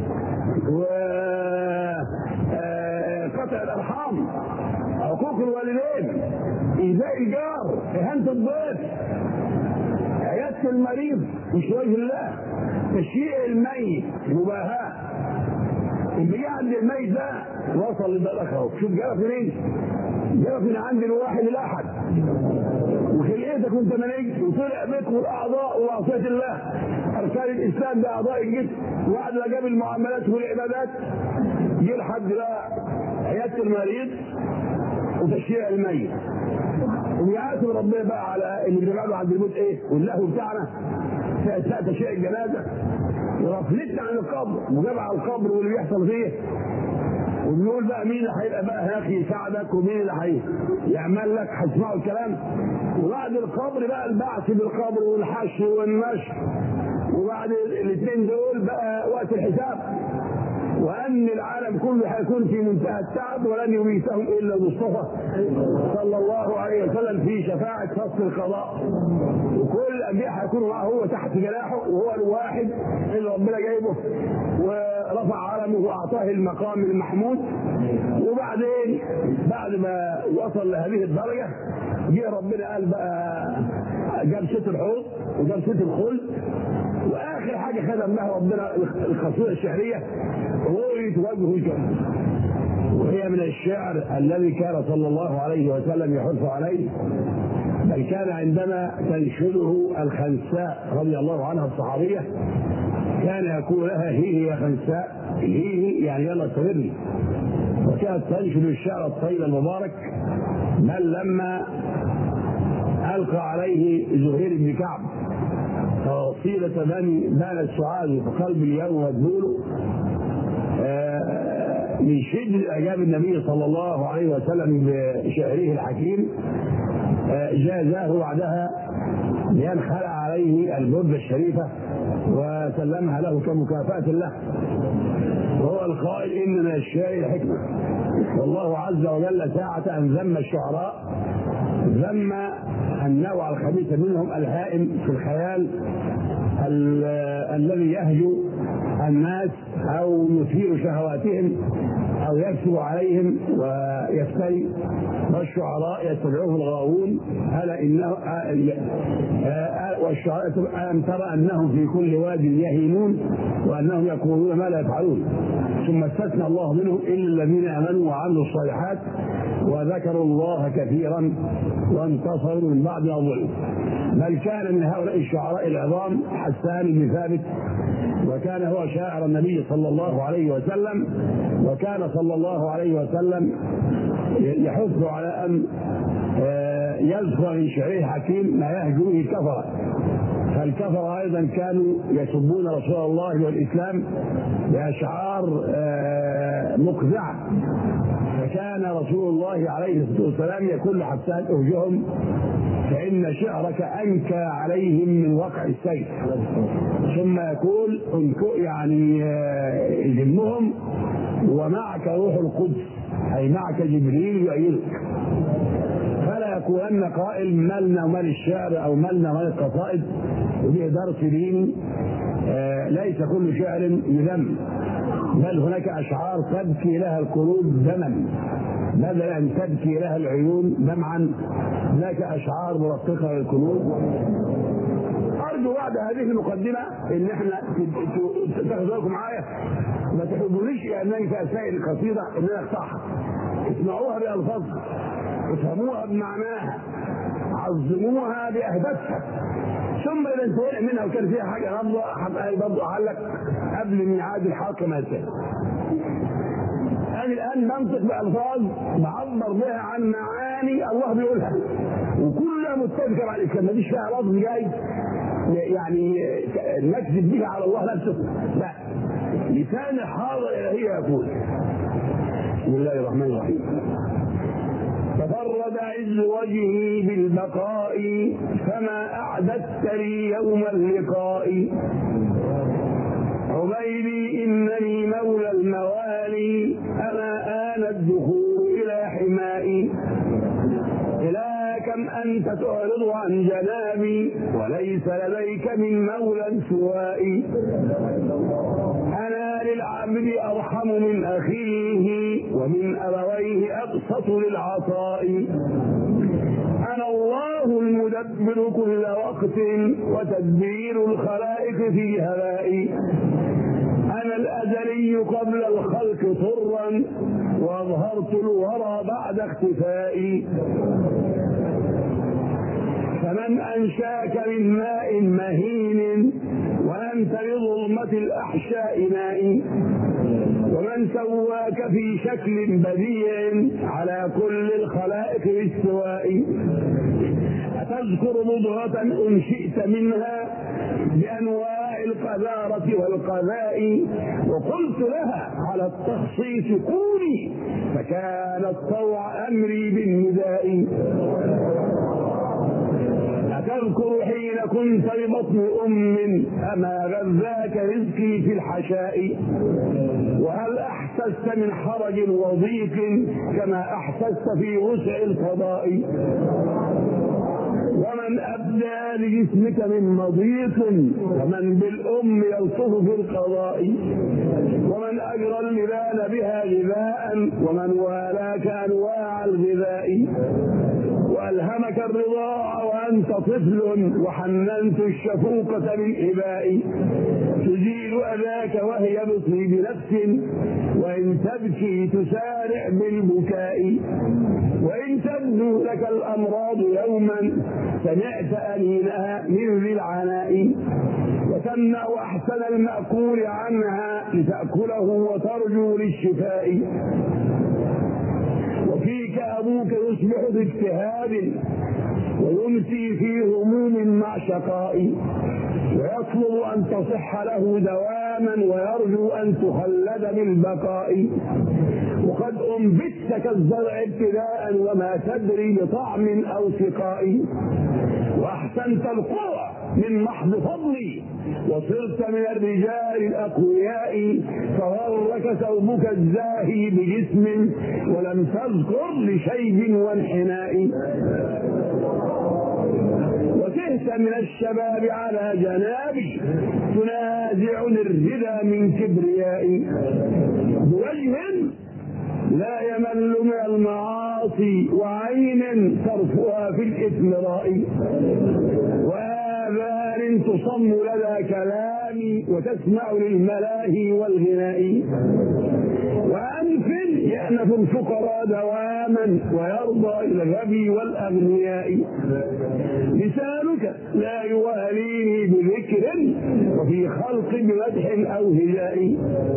وقطع الارحام، حقوق الوالدين، ايذاء الجار، اهانه الضيف، عياده المريض مش وجه الله، تشييع الميت، مباهاه. اللي جه عند الميت ده وصل للبلاغه. شوف جرى منين؟ جرى من عند الواحد الاحد، وخلقتك وانت منيت وطلع بك والاعضاء ومعصيه الله. اركان الاسلام باعضاء الجسم، وبعد ما جاب المعاملات والعبادات جه لحد بقى عياده المريض وتشييع الميت. ويعاتب ربنا بقى على اللي بنعمله عند الموت ايه؟ واللهو بتاعنا في اثناء تشييع الجنازه وغفلتنا عن القبر وجمع القبر واللي بيحصل فيه. وبنقول بقى مين اللي هيبقى بقى هناك يساعدك ومين اللي هيعمل لك، هتسمعوا الكلام. وبعد القبر بقى البعث بالقبر والحشر والنشر وبعد الاثنين دول بقى وقت الحساب، وأن العالم كله هيكون في منتهى التعب، ولن يميتهم إلا المصطفى صلى الله عليه وسلم في شفاعة فصل القضاء. وكل الأنبياء هيكونوا معه هو تحت جناحه، وهو الواحد اللي ربنا جايبه ورفع علمه وأعطاه المقام المحمود. وبعدين بعد ما وصل لهذه الدرجة جه ربنا قال بقى جاب ست الحوض وجاب ست الخلد، واخر حاجه ختم لها ربنا القصيده الشعريه رؤية وجه الجنة، وهي من الشعر الذي كان صلى الله عليه وسلم يحث عليه، بل كان عندما تنشده الخنساء رضي الله عنها الصحابيه كان يقول لها هي يا خنساء، هي يعني يلا استمري. وكانت تنشد الشعر الطيب المبارك، بل لما ألقى عليه زهير بن كعب فصيلة بان السعاد في قلب اليوم مدلول، من شدة إعجاب النبي صلى الله عليه وسلم بشعره الحكيم جازاه بعدها بأن خلع عليه البردة الشريفة وسلمها له كمكافأة له، وهو القائل إن من الشعر الحكمة. والله عز وجل ساعة أن ذم الشعراء ذم النوع الخبيث منهم الهائم في الخيال الذي يهجو الناس أو يثير شهواتهم أو يكتب عليهم ويفتري، والشعراء يتبعوه الغاوون. ألا إنه والشعراء ألم ترى أنهم في كل واد يهيمون وأنهم يقولون ما لا يفعلون، ثم استثنى الله منهم إلا الذين آمنوا وعملوا الصالحات وذكروا الله كثيرا وانتصروا من بعد ما ظلموا. بل كان من هؤلاء الشعراء العظام حسان بن ثابت، وكان هو شاعر النبي صلى الله عليه وسلم، وكان صلى الله عليه وسلم يحث على أن يذكر من شعره الحكيم ما يهجو به الكفرة، فالكفرة أيضا كانوا يسبون رسول الله والإسلام بأشعار مقزعة، فكان رسول الله عليه الصلاة والسلام يقول لحسان اهجهم فإن شعرك أنكى عليهم من وقع السيف، ثم يقول يعني ذمهم ومعك روح القدس أي معك جبريل يؤيدك. فلا يكونن قائل مالنا ومال الشعر أو مالنا ومال القصائد، وبه درس ديني. ليس كل شعر يذم، بل هناك أشعار تبكي لها القلوب دما بدل أن تبكي لها العيون دمعا. هناك أشعار مرققة للقلوب. أرجو بعد هذه المقدمة إن احنا تاخذوا بالكم معايا، ما تحبونيش أنني في أثناء القصيدة إن أنا أقطعها، اسمعوها بألفاظها، افهموها بمعناها، عظموها بأهدافها، ثم إذا انتهينا منها وكان فيها حاجة غلط برضه أعلق قبل ميعاد الحلقة ما ينتهي. أنا الآن بنطق بألفاظ بعبر بها عن معاني الله بيقولها، وكلها متفقة مع الإسلام، مفيش فيها لفظ جاي يعني نكذب بها على الله نفسه، لا، لسان الحاضر الإلهي يقول. بسم الله الرحمن الرحيم. تفرد عز وجهي بالبقاء فما أعددت لي يوم اللقاء، عبيدي إنني مولى الموالي أما آن الدخول إلى حمائي، إلى كم أنت تعرض عن جنابي وليس لديك من مولى سوائي، أنا للعبد أرحم من أخيه ومن أبويه أبسط للعطاء، أنا الله المدبر كل وقت وتدبير الخلائق في هوائي، أنا الأزلي قبل الخلق طرا وأظهرت الورى بعد اختفائي، فمن أنشاك من ماء مهين وأنت بظلمة الأحشاء مائي، ومن سواك في شكل بديع على كل الخلائق باستواء، أتذكر مضغة أنشئت منها بأنواع القذارة والقذاء، وقلت لها على التخصيص كوني فكانت طوع أمري بالنداء، أتذكر حين كنت ببطن أم أما غذاك رزقي في الحشاء؟ وهل أحسست من حرج وضيق كما أحسست في وسع الفضاء؟ ومن أبدى لجسمك من مضيق ومن بالأم يلطف في القضاء؟ ومن أجرى اللبان بها غذاء ومن والاك أنواع الغذاء؟ وألهمك الرضاع وأنت طفل وحننت الشفوقة بالإباء؟ تزيل أذاك وهي بطيب نفس وإن تبكي تسارع بالبكاء؟ وإن تبدو لك الأمراض يوما سمعت أنينها من ذي العناء؟ وتمنع أحسن المأكول عنها لتأكله وترجو للشفاء؟ وفيك أبوك يصبح باجتهاد ويمسي في هموم مع شقاء ويطلب أن تصح له دواما ويرجو أن تخلد بالبقاء. وقد أنبت كالزرع ابتداء وما تدري بطعم أو سقاء. وأحسنت القوى من محض فضلي وصرت من الرجال الأقوياء فغرك ثوبك الزاهي بجسم ولم تذكر لشيب وانحناء. وتهت من الشباب على جنابي تنازعني الردى من كبريائي بوجه لا يمل من المعاصي وعين ترفعها في الإثم رائي وآذان تصم لدى كلامي وتسمع للملاهي والغناء وأنف يأنف الفقراء دواما ويرضى الغبي والأغنياء. لسانك لا يواليني بذكر وفي خلق بمدح أو هجاء.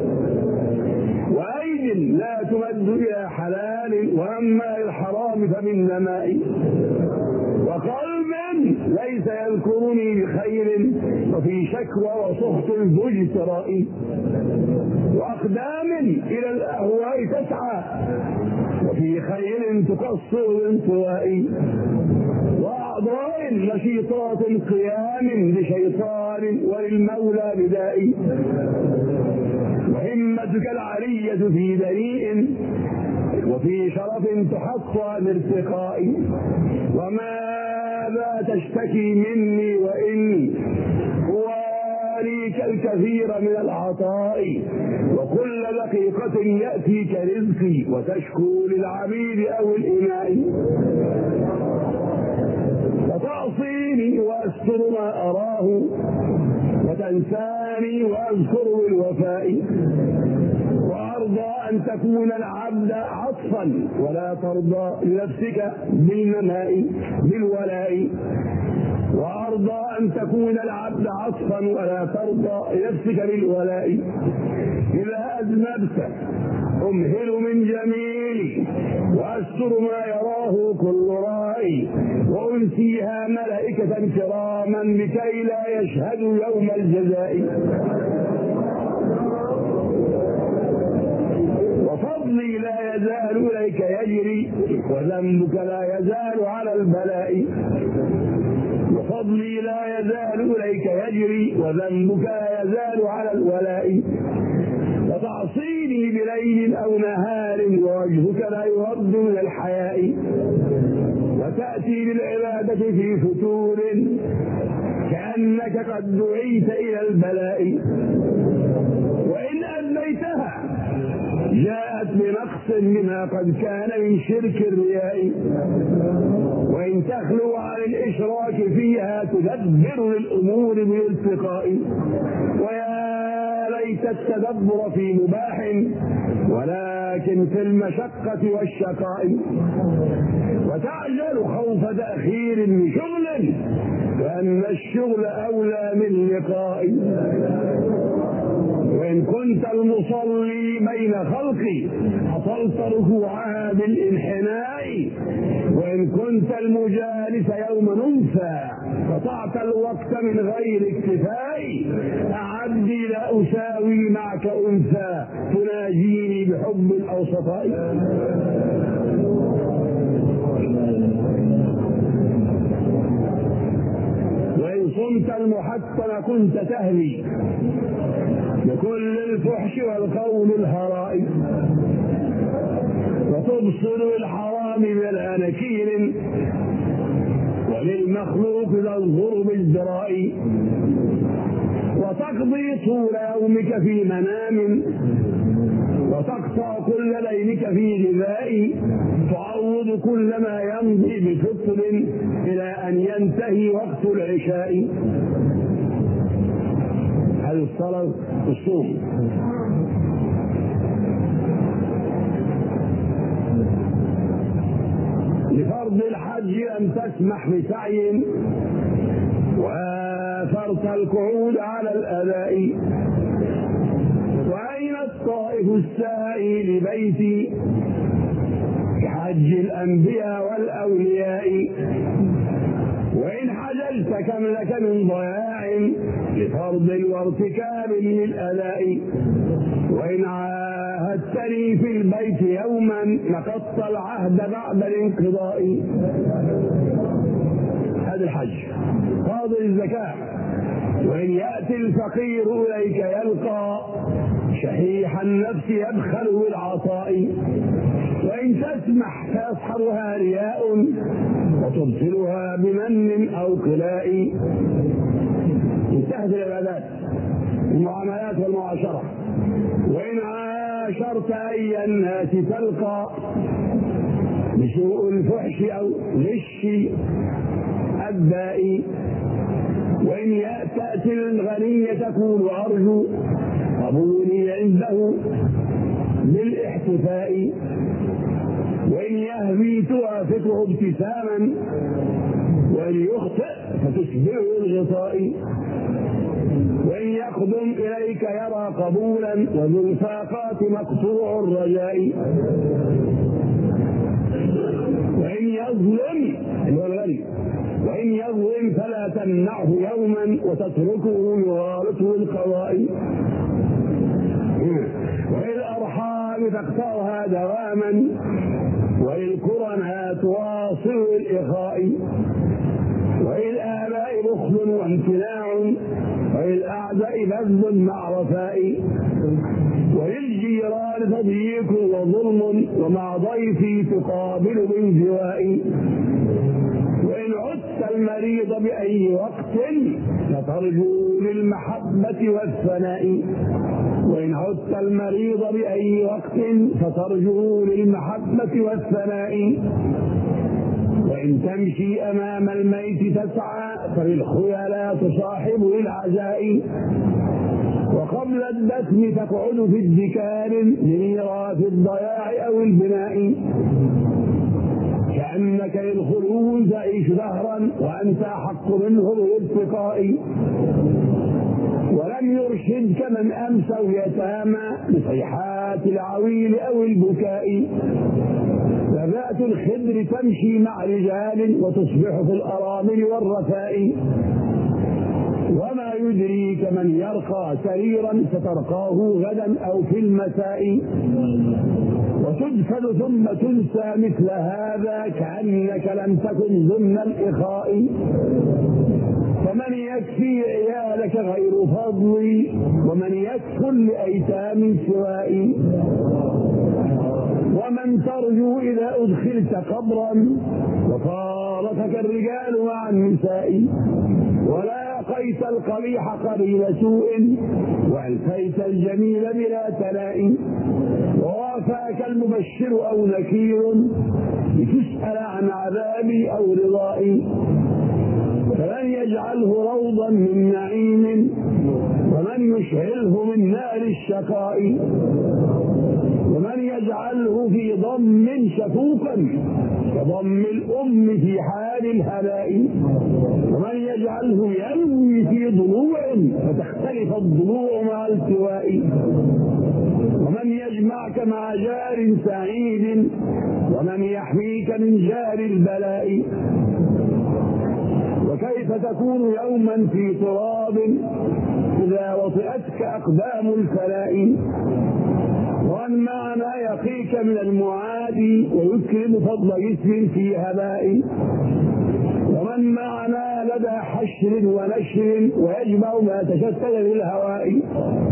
وأيد لا تمد إلى حلال وأما الحرام فبالنماء. وقلب ليس يذكرني بخير وفي شكوى وسخط ذو اجتراء. وأقدام إلى الأهواء تسعى وفي خير تقصر الانطواء. وأعضاء نشيطات قيام لشيطان وللمولى بداء. وهمتك العلية في دنيء وفي شرف تحصى بارتقاء. وماذا تشتكي مني وإني أواليك الكثير من العطاء وكل دقيقة يأتيك رزقي وتشكو للعبيد أو الإماء. وتعصيني وأستر ما أراه وتنساني وأذكر بالوفاء. وأرضى أن تكون العبد عطفا ولا ترضى لنفسك بالنماء بالولاء. وأرضى أن تكون العبد عطفا ولا ترضى لنفسك بالولاء. إذا أذنبت أمهل من جميلي وأستر ما يراه كل رائي وأنسيها ملائكة كراما لكي لا يشهدوا يوم الجزاء. وفضلي لا يزال إليك يجري وذنبك لا يزال على البلاء. وفضلي لا يزال إليك يجري وذنبك لا يزال على الولاء. وتعصيني بليل أو نهار ووجهك لا يرد من الحياء. وتأتي بالعبادة في فتور كأنك قد دعيت إلى البلاء. وإن أدليتها جاءت بنقص مما قد كان من شرك الرياء. وإن تخلو عن الإشراك فيها تدبر للأمور بالالتقاء. ويا ليت التدبر في مباح ولكن في المشقة والشقاء. وتعجل خوف تأخير لشغل لأن الشغل أولى من لقاء. وإن كنت المصلي بين خلقي أطلت ركوعها بالانحناء. وإن كنت المجالس يوم ننسى قطعت الوقت من غير اكتفاء. أعدي لا أساوي معك أنثى تناجيني بحب أو صفاء. دمت المحتم كنت تهوي بكل الفحش والقول الهراء، وتبصر الحرام بلا نكير وللمخلوق تنظر بالذراء، وتقضي طول يومك في منام وتقطع كل ليلك في غذاء، تعوض كل ما يمضي بفطر إلى أن ينتهي وقت العشاء. هذه الصلاة والصوم. لفرض الحج لم تسمح بسعي وآثرت القعود على الأداء، وأين الطائف السائي لبيتي كحج الأنبياء والأولياء، وإن حجلت كم لك من ضياع لفرض وارتكاب للأداء، وإن عاهدتني في البيت يوما نقضت العهد بعد الانقضاء. هذا الحج. فاضل الزكاة، وإن يأتي الفقير إليك يلقى شحيح النفس يبخل بالعطاء، وإن تسمح فيصحبها رياء وتبصرها بمن أو قلاء. انتهت العبادات المعاملات والمعاشرة. وإن عاشرت أي الناس تلقى بسوء الفحش أو غش الداء، وإن تأتي الغني تكون أرجو قبولي عنده بالاحتفاء، وإن يهوي توافقه ابتساما، وإن يخطئ فتشبهه الغطاء، وإن يقدم إليك يرى قبولا وذو الفاقات مقطوع الرجاء، وإن يظلم وإن يظلم فلا تمنعه يوما وتتركه يغالطه القضاء، وللأرحام تقطعها دواما وللكرماء تواصل الإخاء، وللآباء بخل وامتناع وللأعداء بذل مع رفاء، وللجيران تضييق وظلم ومع ضيفي تقابل بانزواء، وإن عدت المريض بأي وقت فترجو للمحبة والثناء، وإن عدت المريض بأي وقت فترجو للمحبة والثناء، وإن تمشي أمام الميت تسعى فللخيلاء تصاحب للعزاء، وقبل الدفن تقعد في الدكان لميراث الضياع أو البناء، كأنك للخلود تعيش دهرا وأنت أحق منه بالارتقاء، ولم يرشدك من أمسوا يتامى بصيحات العويل أو البكاء، وذات الخدر تمشي مع رجال وتصبح في الأرامل والرثاء، وما يدريك من يرقى سريرا فترقاه غدا أو في المساء، وتدفن ثم تنسى مثل هذا كأنك لم تكن ضمن الإخاء، فمن يكفي عيالك غير فضلي ومن يكفل لأيتام سوائي، ومن ترجو إذا أدخلت قبرا وفارقك الرجال مع النساء، ولا لقيت القبيح قرين سوء وألفيت الجميل بلا تلاء، ووافاك المبشر أو نكير لتسأل عن عذابي أو رضائي، فمن يجعله روضا من نعيم ومن يشعله من نار الشقاء، ومن يجعله في ضم شفوقا كضم الأم في حال الهلاء، ومن يجعله يلوي في ضلوع فتختلف الضلوع مع التواء، ومن يجمعك مع جار سعيد ومن يحميك من جار البلاء، وكيف تكون يوما في تراب إذا وطئتك أقدام الفلاء، ومن معنا يقيك من المعادي ويكرم فضل جسم في هباء، ومن ومن معنا لدى حشر ونشر ويجمع ما تشتت للهواء،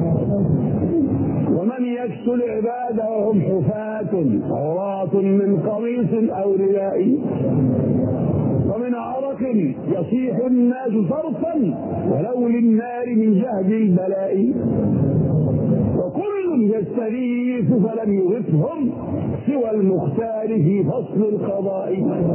ومن يكسو العباد وهم حفاة عراة من قميص أو رداء، ومن عرق يصيح الناس صرفا ولو للنار من جهد البلاء، وكل يستغيث فلم يغثهم سوى المختار في فصل القضاء.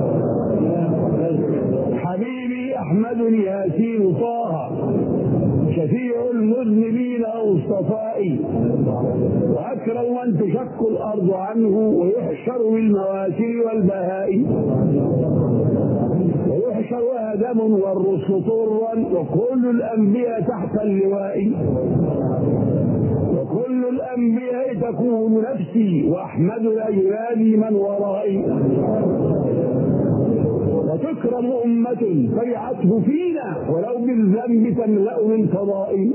حبيبي أحمد ياسين طه شفيع المذنبين والصفاء، وأكرم من تشق الأرض عنه ويحشر بالمواسر والبهاء، ويحشر آدم والرسل طرا وكل الأنبياء تحت اللواء، وكل الأنبياء تكون نفسي وأحمد الأجلال من ورائي، وتكرم أمة تبعته فينا ولو بالذنب تملأ من فضائي،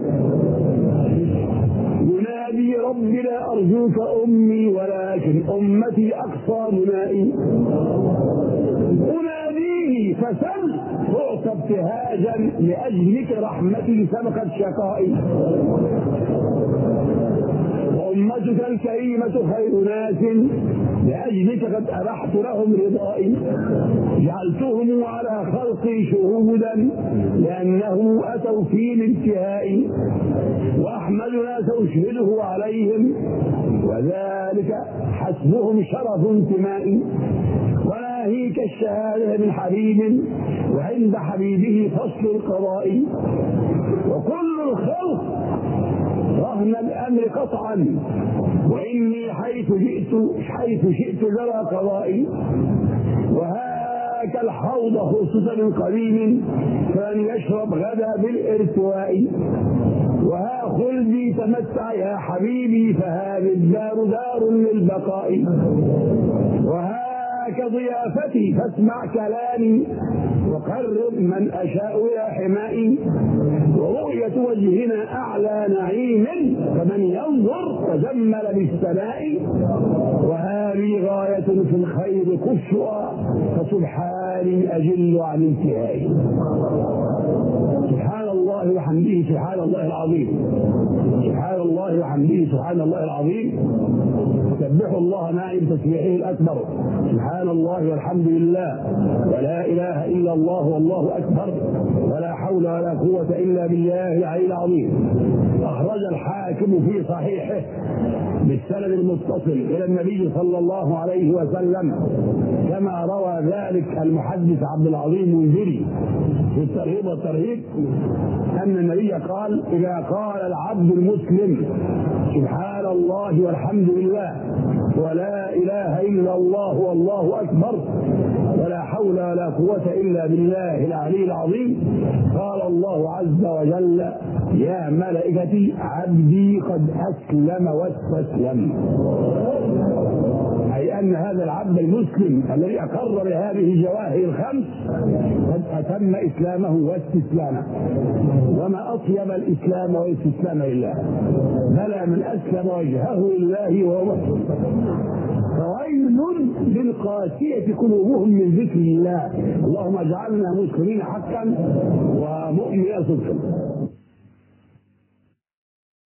ينادي رب لا أرجوك أمي ولكن أمتي أقصى منائي، أناديه فسل تعطى ابتهاجا لأجلك رحمتي سبقت شقائي، وأمتك الكريمة خير ناس لأجلك قد أبحت لهم رضائي، جعلتهم على خلقي شهودا لأنهم أتوا في الانتهاء، وأحمد ناس أشهده عليهم وذلك حسبهم شرف انتمائي، وناهيك الشهادة من حبيب وعند حبيبه فصل القضاء، وكل الخلق رهن الأمر قطعا وإني حيث شئت جرى قضائي، وهاك الحوض خصوصا من قديم فلن يشرب غدا بالارتواء، وها خلدي تمتع يا حبيبي فهذه الدار دار للبقاء، وهاك ضيافتي فاسمع كلامي وقرب من أشاء يا حمائي، ورؤية وجهنا أعلى نعيم فمن ينظر تجمل بالسماء، وهذه غاية في الخير كشها فسبحاني أجل عن انتهائي. سبحان الله وحمده سبحان الله العظيم، سبحان الله وحمده سبحان الله العظيم، سبحوا الله معي بتسبيحه الأكبر، سبحان الله والحمد لله ولا إله إلا الله والله أكبر ولا حول ولا قوة إلا بالله العلي العظيم. أخرج الحاكم في صحيحه بالسند المتصل إلى النبي صلى الله عليه وسلم كما روى ذلك المحدث عبد العظيم المنذري في الترغيب والترهيب أن النبي قال: إذا قال العبد المسلم سبحان الله والحمد لله ولا إله إلا الله والله أكبر ولا حول ولا قوة إلا بالله العلي العظيم، قال الله عز وجل: يا ملائكتي عبدي قد أسلم واستسلم. أي أن هذا العبد المسلم الذي أقر بهذه الجواهر الخمس قد أتم إسلامه واستسلامه، وما أطيب الإسلام والاستسلام لله، بلى من أسلم وجهه لله وهو محسن. فويل للقاسية قلوبهم من ذكر الله، اللهم اجعلنا مسلمين حقا ومؤمنين صدقا.